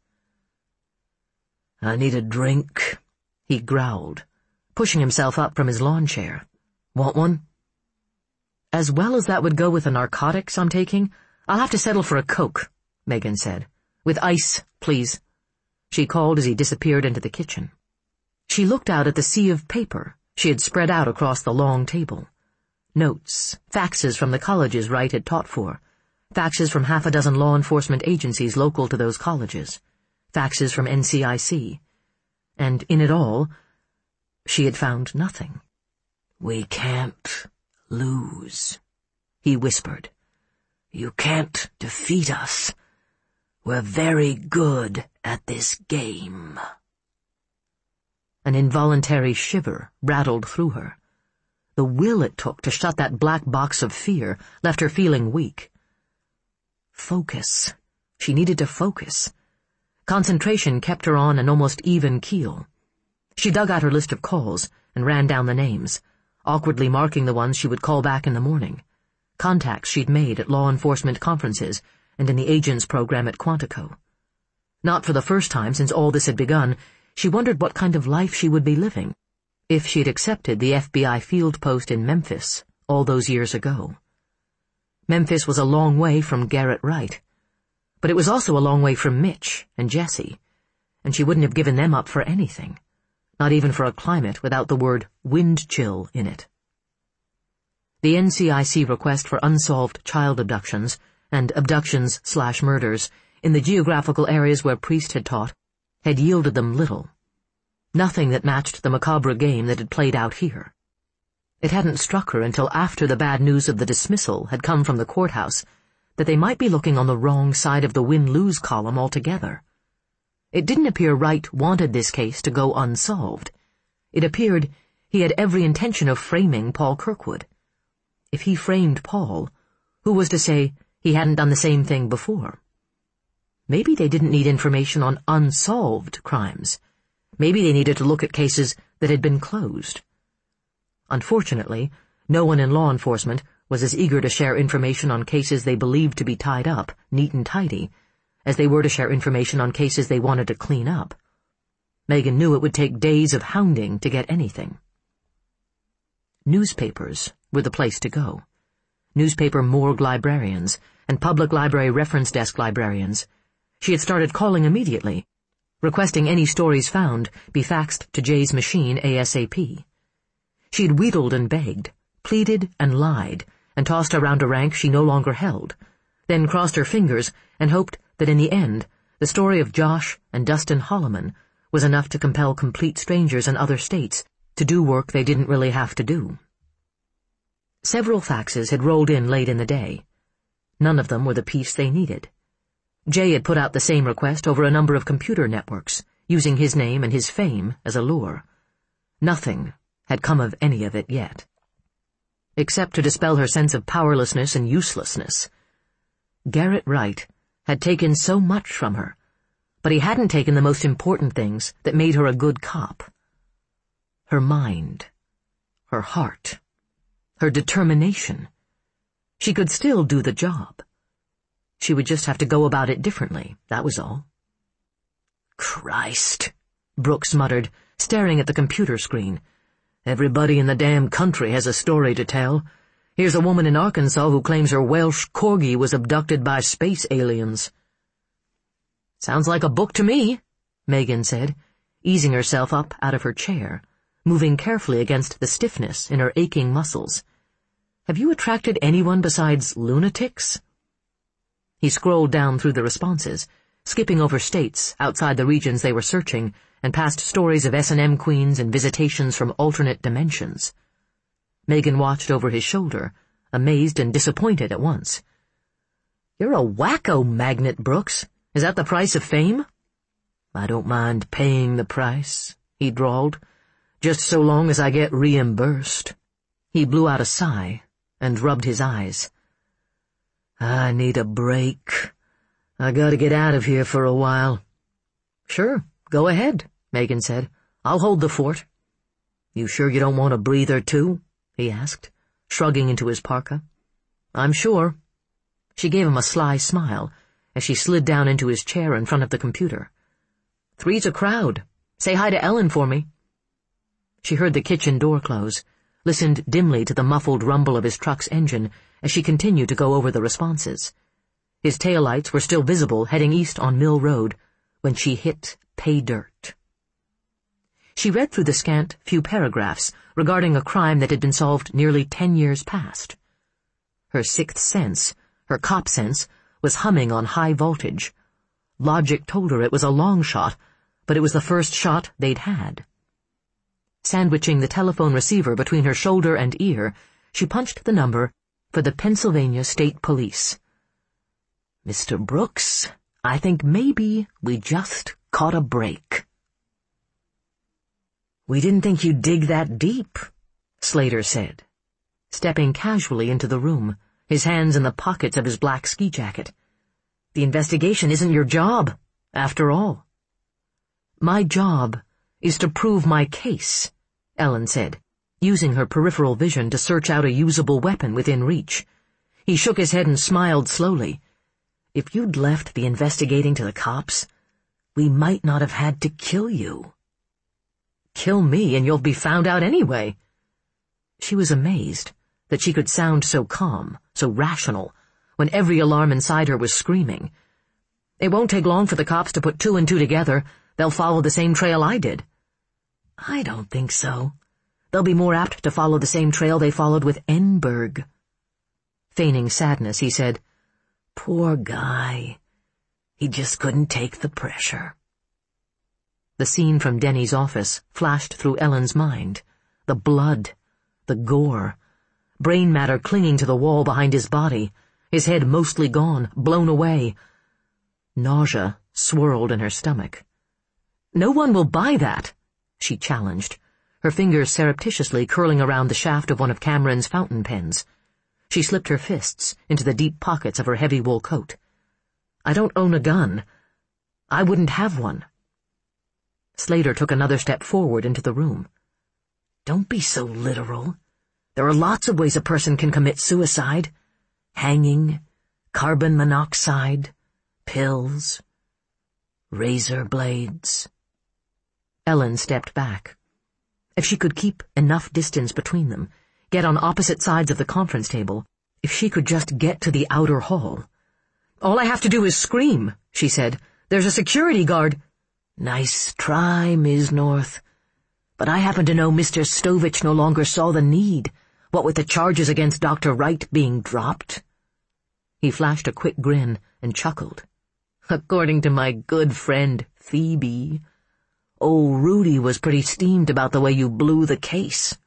Speaker 1: I need a drink, he growled, pushing himself up from his lawn chair. Want one? As well as that would go with the narcotics I'm taking, I'll have to settle for a Coke, Megan said. With ice, please, she called as he disappeared into the kitchen. She looked out at the sea of paper she had spread out across the long table. Notes, faxes from the colleges Wright had taught for, faxes from half a dozen law enforcement agencies local to those colleges, faxes from N C I C. And in it all, she had found nothing. We can't lose, he whispered. You can't defeat us. We're very good at this game. An involuntary shiver rattled through her. The will it took to shut that black box of fear left her feeling weak. Focus. She needed to focus. Concentration kept her on an almost even keel. She dug out her list of calls and ran down the names. awkwardly marking the ones she would call back in the morning, contacts she'd made at law enforcement conferences and in the agents program at Quantico. Not for the first time since all this had begun, she wondered what kind of life she would be living if she'd accepted the F B I field post in Memphis all those years ago. Memphis was a long way from Garrett Wright, but it was also a long way from Mitch and Jesse, and she wouldn't have given them up for anything, not even for a climate without the word wind chill in it. The N C I C request for unsolved child abductions and abductions slash murders in the geographical areas where Priest had taught had yielded them little. Nothing that matched the macabre game that had played out here. It hadn't struck her until after the bad news of the dismissal had come from the courthouse that they might be looking on the wrong side of the win-lose column altogether. It didn't appear Wright wanted this case to go unsolved. It appeared he had every intention of framing Paul Kirkwood. If he framed Paul, who was to say he hadn't done the same thing before? Maybe they didn't need information on unsolved crimes. Maybe they needed to look at cases that had been closed. Unfortunately, no one in law enforcement was as eager to share information on cases they believed to be tied up, neat and tidy, as they were to share information on cases they wanted to clean up. Megan knew it would take days of hounding to get anything. Newspapers were the place to go. Newspaper morgue librarians and public library reference desk librarians. She had started calling immediately, requesting any stories found be faxed to Jay's machine ASAP. She'd wheedled and begged, pleaded and lied, and tossed around a rank she no longer held, then crossed her fingers and hoped that in the end the story of Josh and Dustin Holloman was enough to compel complete strangers in other states to do work they didn't really have to do. Several faxes had rolled in late in the day. None of them were the piece they needed. Jay had put out the same request over a number of computer networks, using his name and his fame as a lure. Nothing had come of any of it yet. Except to dispel her sense of powerlessness and uselessness. Garrett Wright had taken so much from her, but he hadn't taken the most important things that made her a good cop. Her mind, her heart, her determination. She could still do the job. She would just have to go about it differently, that was all. Christ, Brooks muttered, staring at the computer screen. Everybody in the damn country has a story to tell. Here's a woman in Arkansas who claims her Welsh corgi was abducted by space aliens. Sounds like a book to me, Megan said, easing herself up out of her chair, moving carefully against the stiffness in her aching muscles. Have you attracted anyone besides lunatics? He scrolled down through the responses, skipping over states outside the regions they were searching, and past stories of S and M queens and visitations from alternate dimensions. Megan watched over his shoulder, amazed and disappointed at once. You're a wacko magnet, Brooks. Is that the price of fame? I don't mind paying the price, he drawled, just so long as I get reimbursed. He blew out a sigh and rubbed his eyes. I need a break. I gotta get out of here for a while. Sure, go ahead, Megan said. I'll hold the fort. You sure you don't want a breather too? He asked, shrugging into his parka. I'm sure. She gave him a sly smile as she slid down into his chair in front of the computer. Three's a crowd. Say hi to Ellen for me. She heard the kitchen door close, listened dimly to the muffled rumble of his truck's engine as she continued to go over the responses. His taillights were still visible heading east on Mill Road when she hit pay dirt. She read through the scant few paragraphs regarding a crime that had been solved nearly ten years past. Her sixth sense, her cop sense, was humming on high voltage. Logic told her it was a long shot, but it was the first shot they'd had. Sandwiching the telephone receiver between her shoulder and ear, she punched the number for the Pennsylvania State Police. Mister Brooks, I think maybe we just caught a break. We didn't think you'd dig that deep, Slater said, stepping casually into the room, his hands in the pockets of his black ski jacket. The investigation isn't your job, after all. My job is to prove my case, Ellen said, using her peripheral vision to search out a usable weapon within reach. He shook his head and smiled slowly. If you'd left the investigating to the cops, we might not have had to kill you. Kill me and you'll be found out anyway. She was amazed that she could sound so calm, so rational, when every alarm inside her was screaming. It won't take long for the cops to put two and two together. They'll follow the same trail I did. I don't think so. They'll be more apt to follow the same trail they followed with Enberg. Feigning sadness, he said, Poor guy. He just couldn't take the pressure. The scene from Denny's office flashed through Ellen's mind. The blood, the gore, brain matter clinging to the wall behind his body, his head mostly gone, blown away. Nausea swirled in her stomach. No one will buy that, she challenged, her fingers surreptitiously curling around the shaft of one of Cameron's fountain pens. She slipped her fists into the deep pockets of her heavy wool coat. I don't own a gun. I wouldn't have one. Slater took another step forward into the room. Don't be so literal. There are lots of ways a person can commit suicide. Hanging, carbon monoxide, pills, razor blades. Ellen stepped back. If she could keep enough distance between them, get on opposite sides of the conference table, if she could just get to the outer hall. All I have to do is scream, she said. There's a security guard. Nice try, Miz North. But I happen to know Mister Stovich no longer saw the need, what with the charges against Doctor Wright being dropped. He flashed a quick grin and chuckled. According to my good friend Phoebe, old Rudy was pretty steamed about the way you blew the case.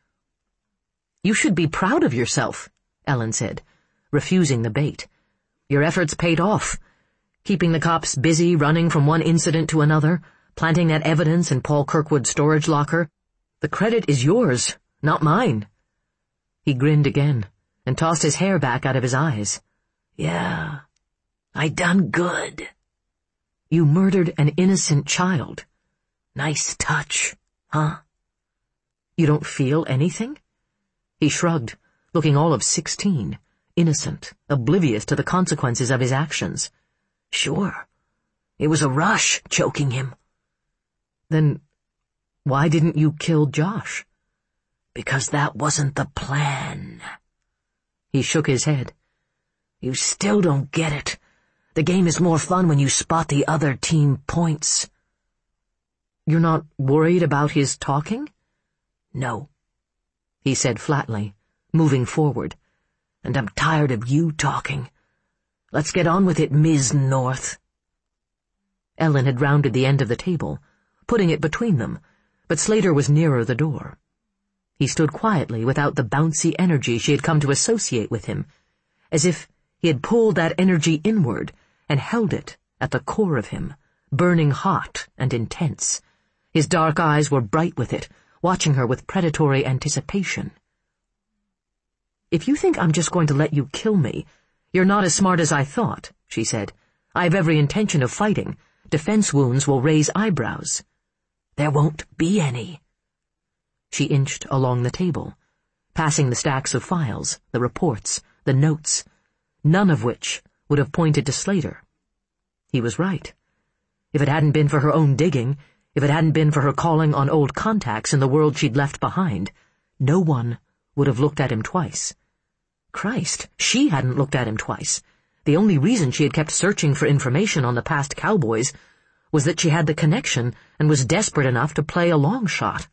Speaker 1: You should be proud of yourself, Ellen said, refusing the bait. Your efforts paid off, keeping the cops busy running from one incident to another, planting that evidence in Paul Kirkwood's storage locker. The credit is yours, not mine. He grinned again and tossed his hair back out of his eyes. Yeah, I done good. You murdered an innocent child. Nice touch, huh? You don't feel anything? He shrugged, looking all of sixteen, innocent, oblivious to the consequences of his actions. Sure. It was a rush, choking him. Then why didn't you kill Josh? Because that wasn't the plan. He shook his head. You still don't get it. The game is more fun when you spot the other team points. You're not worried about his talking? No, he said flatly, moving forward. And I'm tired of you talking. Let's get on with it, Miz North. Ellen had rounded the end of the table, putting it between them, but Slater was nearer the door. He stood quietly without the bouncy energy she had come to associate with him, as if he had pulled that energy inward and held it at the core of him, burning hot and intense. His dark eyes were bright with it, watching her with predatory anticipation. If you think I'm just going to let you kill me, you're not as smart as I thought, she said. I have every intention of fighting. Defense wounds will raise eyebrows. There won't be any. She inched along the table, passing the stacks of files, the reports, the notes, none of which would have pointed to Slater. He was right. If it hadn't been for her own digging, if it hadn't been for her calling on old contacts in the world she'd left behind, no one would have looked at him twice. Christ, she hadn't looked at him twice. The only reason she had kept searching for information on the past cowboys was that she had the connection and was desperate enough to play a long shot.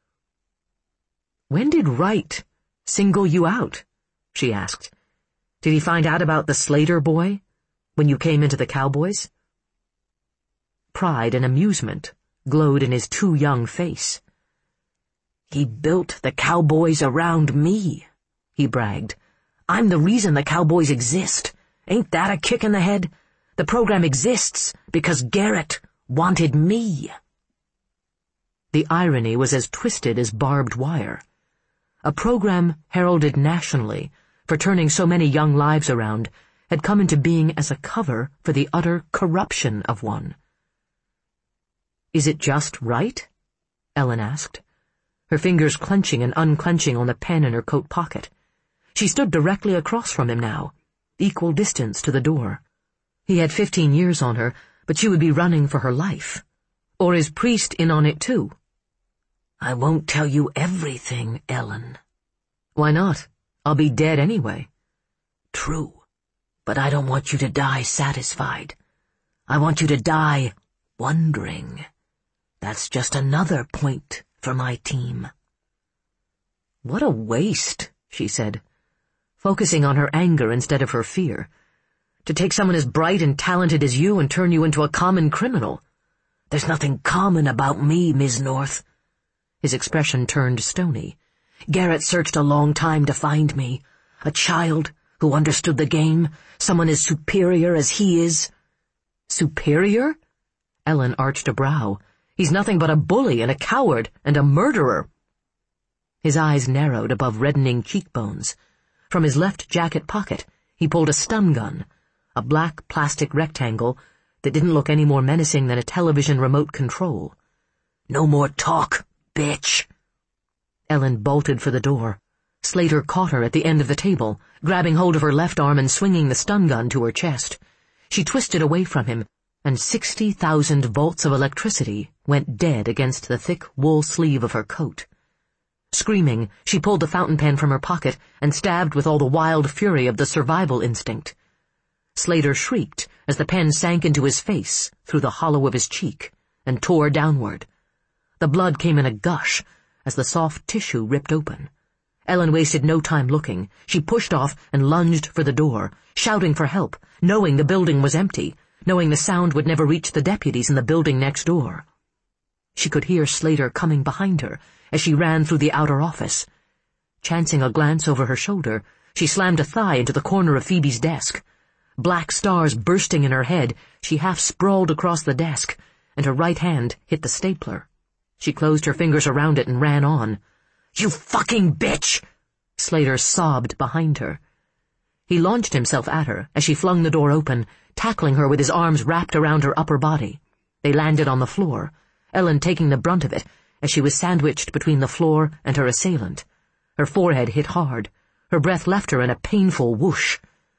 Speaker 1: When did Wright single you out? She asked. Did he find out about the Slater boy when you came into the Cowboys? Pride and amusement glowed in his too young face. He built the Cowboys around me, he bragged. I'm the reason the Cowboys exist. Ain't that a kick in the head? The program exists because Garrett wanted me. The irony was as twisted as barbed wire. A program heralded nationally for turning so many young lives around had come into being as a cover for the utter corruption of one. Is it just right? Ellen asked. her fingers clenching and unclenching on the pen in her coat pocket. She stood directly across from him now, equal distance to the door. He had fifteen years on her, but she would be running for her life. Or is Priest in on it too?
Speaker 2: I won't tell you everything, Ellen.
Speaker 1: Why not? I'll be dead anyway.
Speaker 2: True, but I don't want you to die satisfied. I want you to die wondering. That's just another point for my team.
Speaker 1: What a waste, she said, focusing on her anger instead of her fear. To take someone as bright and talented as you and turn you into a common criminal.
Speaker 2: There's nothing common about me, Miz North.
Speaker 1: His expression turned stony.
Speaker 2: Garrett searched a long time to find me. A child who understood the game, someone as superior as he is.
Speaker 1: Superior? Ellen arched a brow. He's nothing but a bully and a coward and a murderer. His eyes narrowed above reddening cheekbones. From his left jacket pocket, he pulled a stun gun, a black plastic rectangle that didn't look any more menacing than a television remote control.
Speaker 2: No more talk, bitch.
Speaker 1: Ellen bolted for the door. Slater caught her at the end of the table, grabbing hold of her left arm and swinging the stun gun to her chest. She twisted away from him, and sixty thousand volts of electricity went dead against the thick wool sleeve of her coat. Screaming, she pulled the fountain pen from her pocket and stabbed with all the wild fury of the survival instinct. Slater shrieked as the pen sank into his face through the hollow of his cheek and tore downward. The blood came in a gush as the soft tissue ripped open. Ellen wasted no time looking. She pushed off and lunged for the door, shouting for help, knowing the building was empty, knowing the sound would never reach the deputies in the building next door. She could hear Slater coming behind her as she ran through the outer office. Chancing a glance over her shoulder, she slammed a thigh into the corner of Phoebe's desk. Black stars bursting in her head, she half sprawled across the desk, and her right hand hit the stapler. She closed her fingers around it and ran on.
Speaker 2: You fucking bitch!
Speaker 1: Slater sobbed behind her. He launched himself at her as she flung the door open, tackling her with his arms wrapped around her upper body. They landed on the floor, Ellen taking the brunt of it as she was sandwiched between the floor and her assailant. Her forehead hit hard. Her breath left her in a painful whoosh.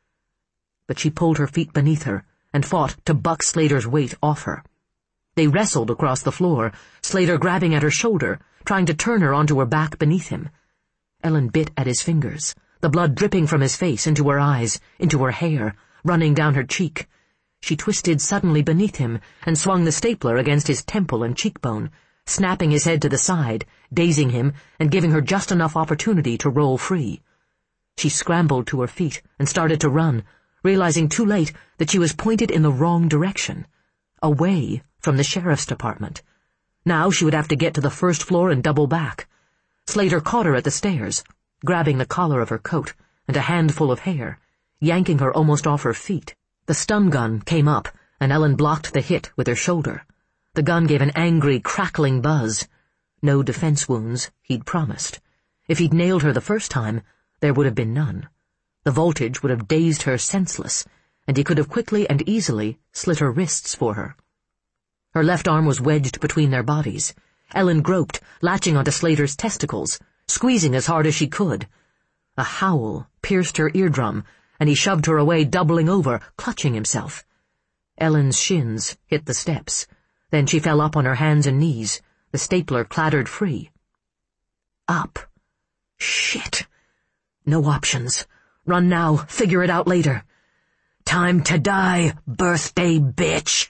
Speaker 1: But she pulled her feet beneath her and fought to buck Slater's weight off her. They wrestled across the floor, Slater grabbing at her shoulder, trying to turn her onto her back beneath him. Ellen bit at his fingers, the blood dripping from his face into her eyes, into her hair, running down her cheek. She twisted suddenly beneath him and swung the stapler against his temple and cheekbone, snapping his head to the side, dazing him and giving her just enough opportunity to roll free. She scrambled to her feet and started to run, realizing too late that she was pointed in the wrong direction, away from the sheriff's department. Now she would have to get to the first floor and double back. Slater caught her at the stairs, grabbing the collar of her coat and a handful of hair, yanking her almost off her feet. The stun gun came up, and Ellen blocked the hit with her shoulder. The gun gave an angry, crackling buzz. No defense wounds, he'd promised. If he'd nailed her the first time, there would have been none. The voltage would have dazed her senseless, and he could have quickly and easily slit her wrists for her. Her left arm was wedged between their bodies. Ellen groped, latching onto Slater's testicles, squeezing as hard as she could. A howl pierced her eardrum, and he shoved her away, doubling over, clutching himself. Ellen's shins hit the steps. Then she fell up on her hands and knees. The stapler clattered free. Up. Shit. No options. Run now, figure it out later. Time to die, birthday bitch.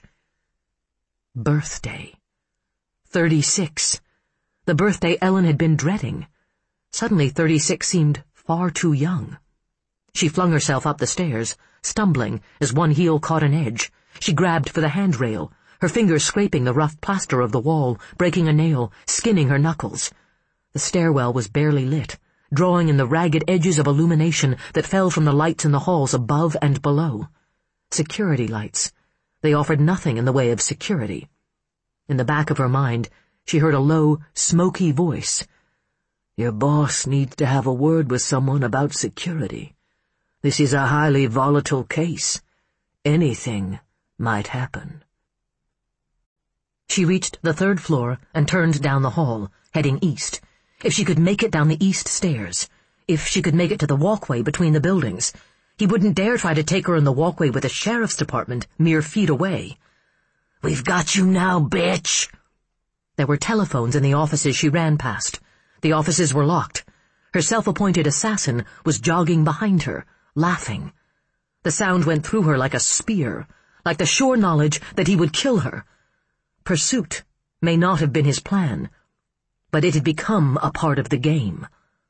Speaker 1: Birthday. Thirty-six. The birthday Ellen had been dreading. Suddenly thirty-six seemed far too young. She flung herself up the stairs, stumbling as one heel caught an edge. She grabbed for the handrail, her fingers scraping the rough plaster of the wall, breaking a nail, skinning her knuckles. The stairwell was barely lit, drawing in the ragged edges of illumination that fell from the lights in the halls above and below. Security lights. They offered nothing in the way of security. In the back of her mind, she heard a low, smoky voice. Your boss needs to have a word with someone about security. This is a highly volatile case. Anything might happen. She reached the third floor and turned down the hall, heading east. If she could make it down the east stairs, if she could make it to the walkway between the buildings, he wouldn't dare try to take her in the walkway with the sheriff's department mere feet away.
Speaker 2: "We've got you now, bitch!"
Speaker 1: There were telephones in the offices she ran past. The offices were locked. Her self-appointed assassin was jogging behind her, laughing. The sound went through her like a spear, like the sure knowledge that he would kill her. Pursuit may not have been his plan, but it had become a part of the game.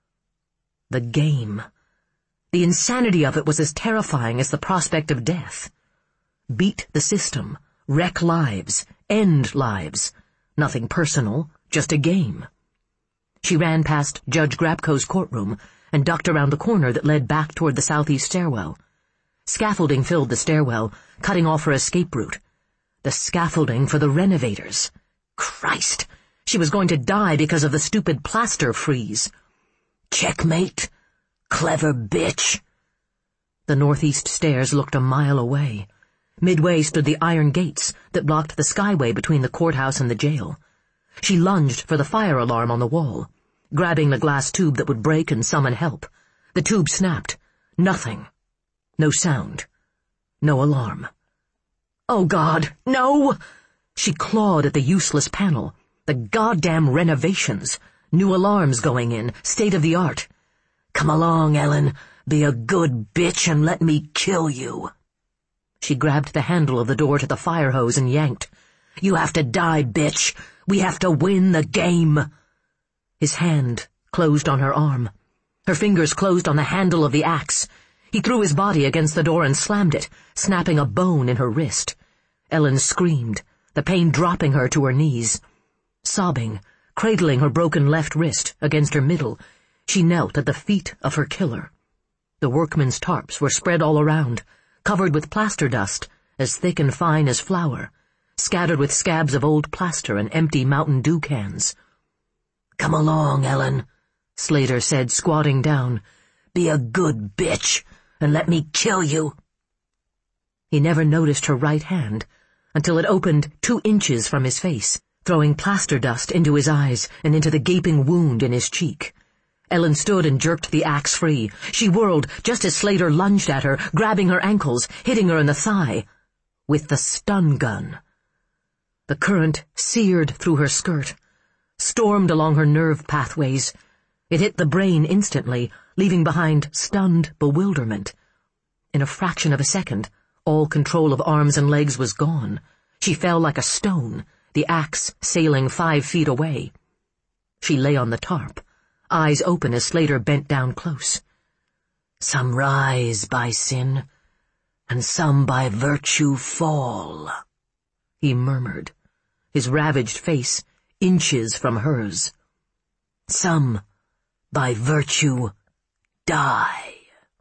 Speaker 1: The game. The insanity of it was as terrifying as the prospect of death. Beat the system, wreck lives, end lives. Nothing personal, just a game. She ran past Judge Grabko's courtroom and ducked around the corner that led back toward the southeast stairwell. Scaffolding filled the stairwell, cutting off her escape route. The scaffolding for the renovators. Christ! She was going to die because of the stupid plaster freeze.
Speaker 2: Checkmate, clever bitch.
Speaker 1: The northeast stairs looked a mile away. Midway stood the iron gates that blocked the skyway between the courthouse and the jail. She lunged for the fire alarm on the wall, grabbing the glass tube that would break and summon help. The tube snapped. Nothing. No sound. No alarm. Oh, God, no! She clawed at the useless panel. The goddamn renovations. New alarms going in, state-of-the-art.
Speaker 2: "Come along, Ellen. Be a good bitch and let me kill you."
Speaker 1: She grabbed the handle of the door to the fire hose and yanked.
Speaker 2: "You have to die, bitch. We have to win the game."
Speaker 1: His hand closed on her arm. Her fingers closed on the handle of the axe. He threw his body against the door and slammed it, snapping a bone in her wrist. Ellen screamed, the pain dropping her to her knees. Sobbing, cradling her broken left wrist against her middle, she knelt at the feet of her killer. The workmen's tarps were spread all around, covered with plaster dust, as thick and fine as flour, scattered with scabs of old plaster and empty Mountain Dew cans.
Speaker 2: "Come along, Ellen," Slater said, squatting down. "Be a good bitch, and let me kill you."
Speaker 1: He never noticed her right hand until it opened two inches from his face, throwing plaster dust into his eyes and into the gaping wound in his cheek. Ellen stood and jerked the axe free. She whirled just as Slater lunged at her, grabbing her ankles, hitting her in the thigh. With the stun gun. The current seared through her skirt, stormed along her nerve pathways. It hit the brain instantly, leaving behind stunned bewilderment. In a fraction of a second, all control of arms and legs was gone. She fell like a stone, the axe sailing five feet away. She lay on the tarp, eyes open as Slater bent down close.
Speaker 2: "Some rise by sin, and some by virtue fall,"
Speaker 1: he murmured, his ravaged face inches from hers.
Speaker 2: "Some by virtue die."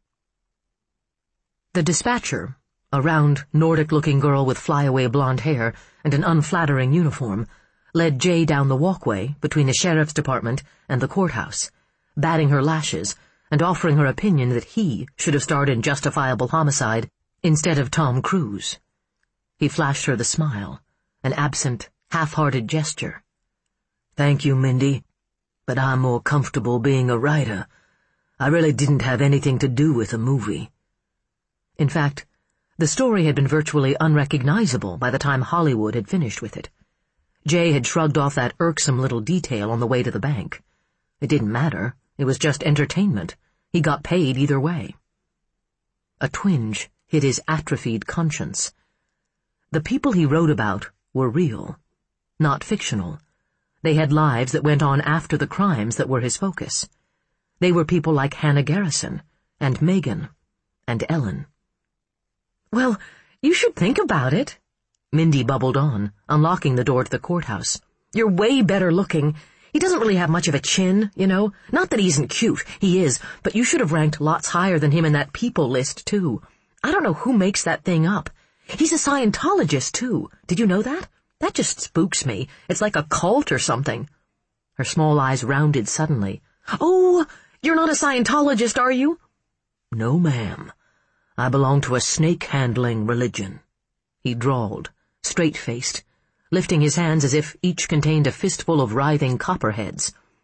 Speaker 1: The dispatcher, a round, Nordic-looking girl with flyaway blonde hair and an unflattering uniform, led Jay down the walkway between the sheriff's department and the courthouse, batting her lashes and offering her opinion that he should have starred in Justifiable Homicide instead of Tom Cruise. He flashed her the smile, an absent, half-hearted gesture.
Speaker 2: "Thank you, Mindy, but I'm more comfortable being a writer. I really didn't have anything to do with the movie."
Speaker 1: In fact, the story had been virtually unrecognizable by the time Hollywood had finished with it. Jay had shrugged off that irksome little detail on the way to the bank. It didn't matter. It was just entertainment. He got paid either way. A twinge hit his atrophied conscience. The people he wrote about were real, not fictional. They had lives that went on after the crimes that were his focus. They were people like Hannah Garrison, and Megan, and Ellen. "Well, you should think about it," Mindy bubbled on, unlocking the door to the courthouse. "You're way better looking. He doesn't really have much of a chin, you know. Not that he isn't cute. He is, but you should have ranked lots higher than him in that people list, too. I don't know who makes that thing up. He's a Scientologist, too. Did you know that? That just spooks me. It's like a cult or something." Her small eyes rounded suddenly. "Oh, you're not a Scientologist, are you?"
Speaker 2: "No, ma'am. I belong to a snake-handling religion," he drawled, straight-faced, lifting his hands as if each contained a fistful of writhing copperheads.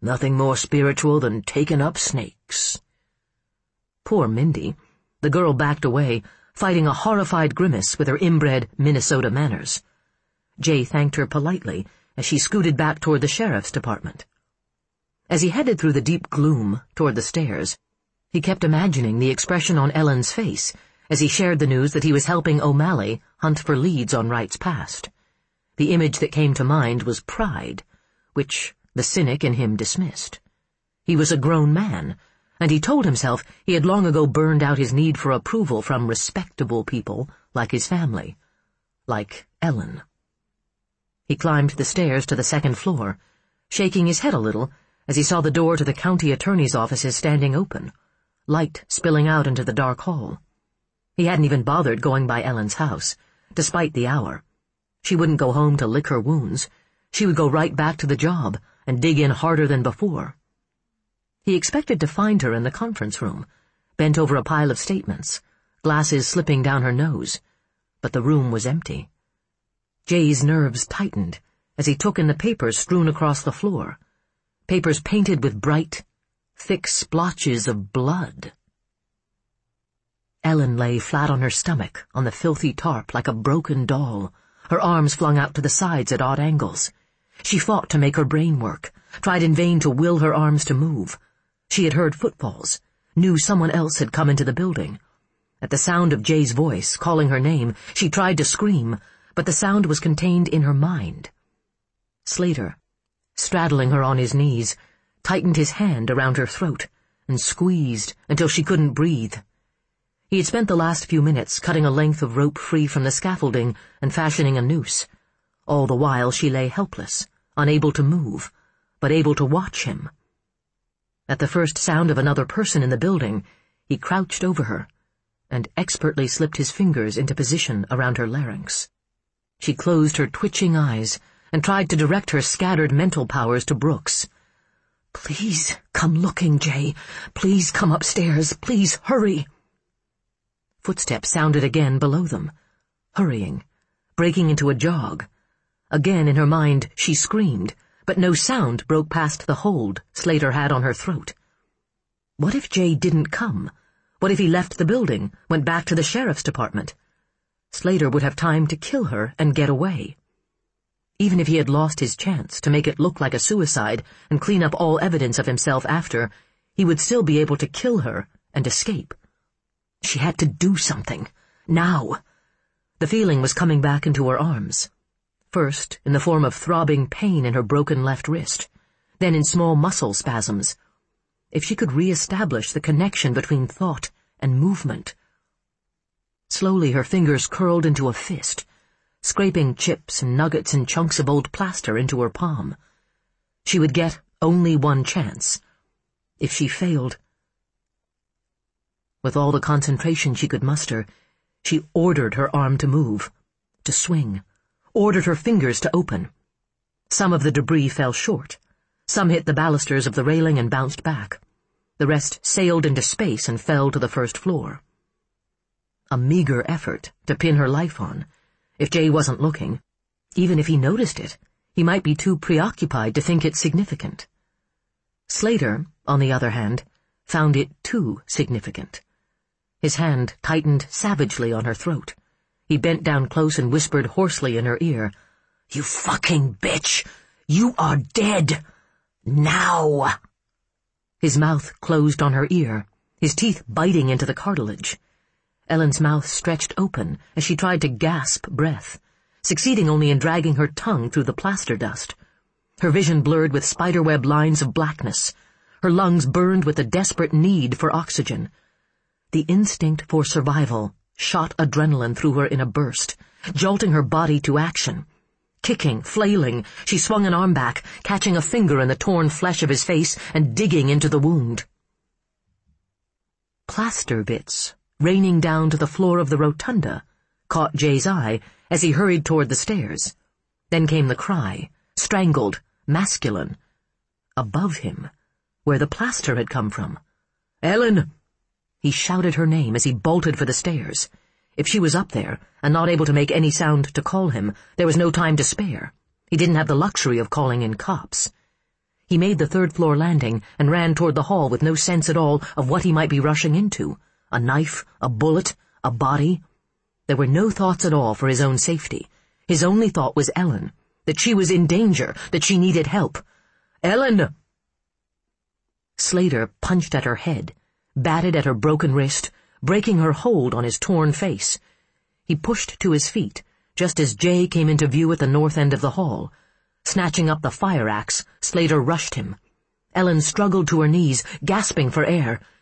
Speaker 2: Nothing more spiritual than taking up snakes."
Speaker 1: Poor Mindy. The girl backed away, fighting a horrified grimace with her inbred Minnesota manners. Jay thanked her politely as she scooted back toward the sheriff's department. As he headed through the deep gloom toward the stairs, he kept imagining the expression on Ellen's face as he shared the news that he was helping O'Malley hunt for leads on Wright's past. The image that came to mind was pride, which the cynic in him dismissed. He was a grown man, and he told himself he had long ago burned out his need for approval from respectable people like his family, like Ellen. He climbed the stairs to the second floor, shaking his head a little as he saw the door to the county attorney's offices standing open, light spilling out into the dark hall. He hadn't even bothered going by Ellen's house, despite the hour. She wouldn't go home to lick her wounds. She would go right back to the job and dig in harder than before. He expected to find her in the conference room, bent over a pile of statements, glasses slipping down her nose, but the room was empty. Jay's nerves tightened as he took in the papers strewn across the floor, papers painted with bright, thick splotches of blood. Ellen lay flat on her stomach on the filthy tarp like a broken doll, her arms flung out to the sides at odd angles. She fought to make her brain work, tried in vain to will her arms to move. She had heard footfalls, knew someone else had come into the building. At the sound of Jay's voice calling her name, she tried to scream, but the sound was contained in her mind. Slater, straddling her on his knees, tightened his hand around her throat and squeezed until she couldn't breathe. He had spent the last few minutes cutting a length of rope free from the scaffolding and fashioning a noose. All the while she lay helpless, unable to move, but able to watch him. At the first sound of another person in the building, he crouched over her and expertly slipped his fingers into position around her larynx. She closed her twitching eyes and tried to direct her scattered mental powers to Brooks. "Please come looking, Jay. Please come upstairs. Please hurry." Footsteps sounded again below them, hurrying, breaking into a jog. Again in her mind she screamed, but no sound broke past the hold Slater had on her throat. What if Jay didn't come? What if he left the building, went back to the sheriff's department? Slater would have time to kill her and get away. Even if he had lost his chance to make it look like a suicide and clean up all evidence of himself after, he would still be able to kill her and escape. She had to do something. Now. The feeling was coming back into her arms. First in the form of throbbing pain in her broken left wrist, then in small muscle spasms. If she could re-establish the connection between thought and movement. Slowly her fingers curled into a fist, scraping chips and nuggets and chunks of old plaster into her palm. She would get only one chance. If she failed... With all the concentration she could muster, she ordered her arm to move, to swing, ordered her fingers to open. Some of the debris fell short. Some hit the balusters of the railing and bounced back. The rest sailed into space and fell to the first floor. A meager effort to pin her life on. If Jay wasn't looking, even if he noticed it, he might be too preoccupied to think it significant. Slater, on the other hand, found it too significant. His hand tightened savagely on her throat. He bent down close and whispered hoarsely in her ear, "You fucking bitch! You are dead! Now!" His mouth closed on her ear, his teeth biting into the cartilage. Ellen's mouth stretched open as she tried to gasp breath, succeeding only in dragging her tongue through the plaster dust. Her vision blurred with spiderweb lines of blackness. Her lungs burned with the desperate need for oxygen. The instinct for survival shot adrenaline through her in a burst, jolting her body to action. Kicking, flailing, she swung an arm back, catching a finger in the torn flesh of his face and digging into the wound. Plaster bits, raining down to the floor of the rotunda, caught Jay's eye as he hurried toward the stairs. Then came the cry, strangled, masculine. Above him, where the plaster had come from. "Ellen!" He shouted her name as he bolted for the stairs. If she was up there, and not able to make any sound to call him, there was no time to spare. He didn't have the luxury of calling in cops. He made the third-floor landing and ran toward the hall with no sense at all of what he might be rushing into. A knife, a bullet, a body. There were no thoughts at all for his own safety. His only thought was Ellen, that she was in danger, that she needed help. "Ellen!" Slater punched at her head, batted at her broken wrist, breaking her hold on his torn face. He pushed to his feet, just as Jay came into view at the north end of the hall. Snatching up the fire axe, Slater rushed him. Ellen struggled to her knees, gasping for air.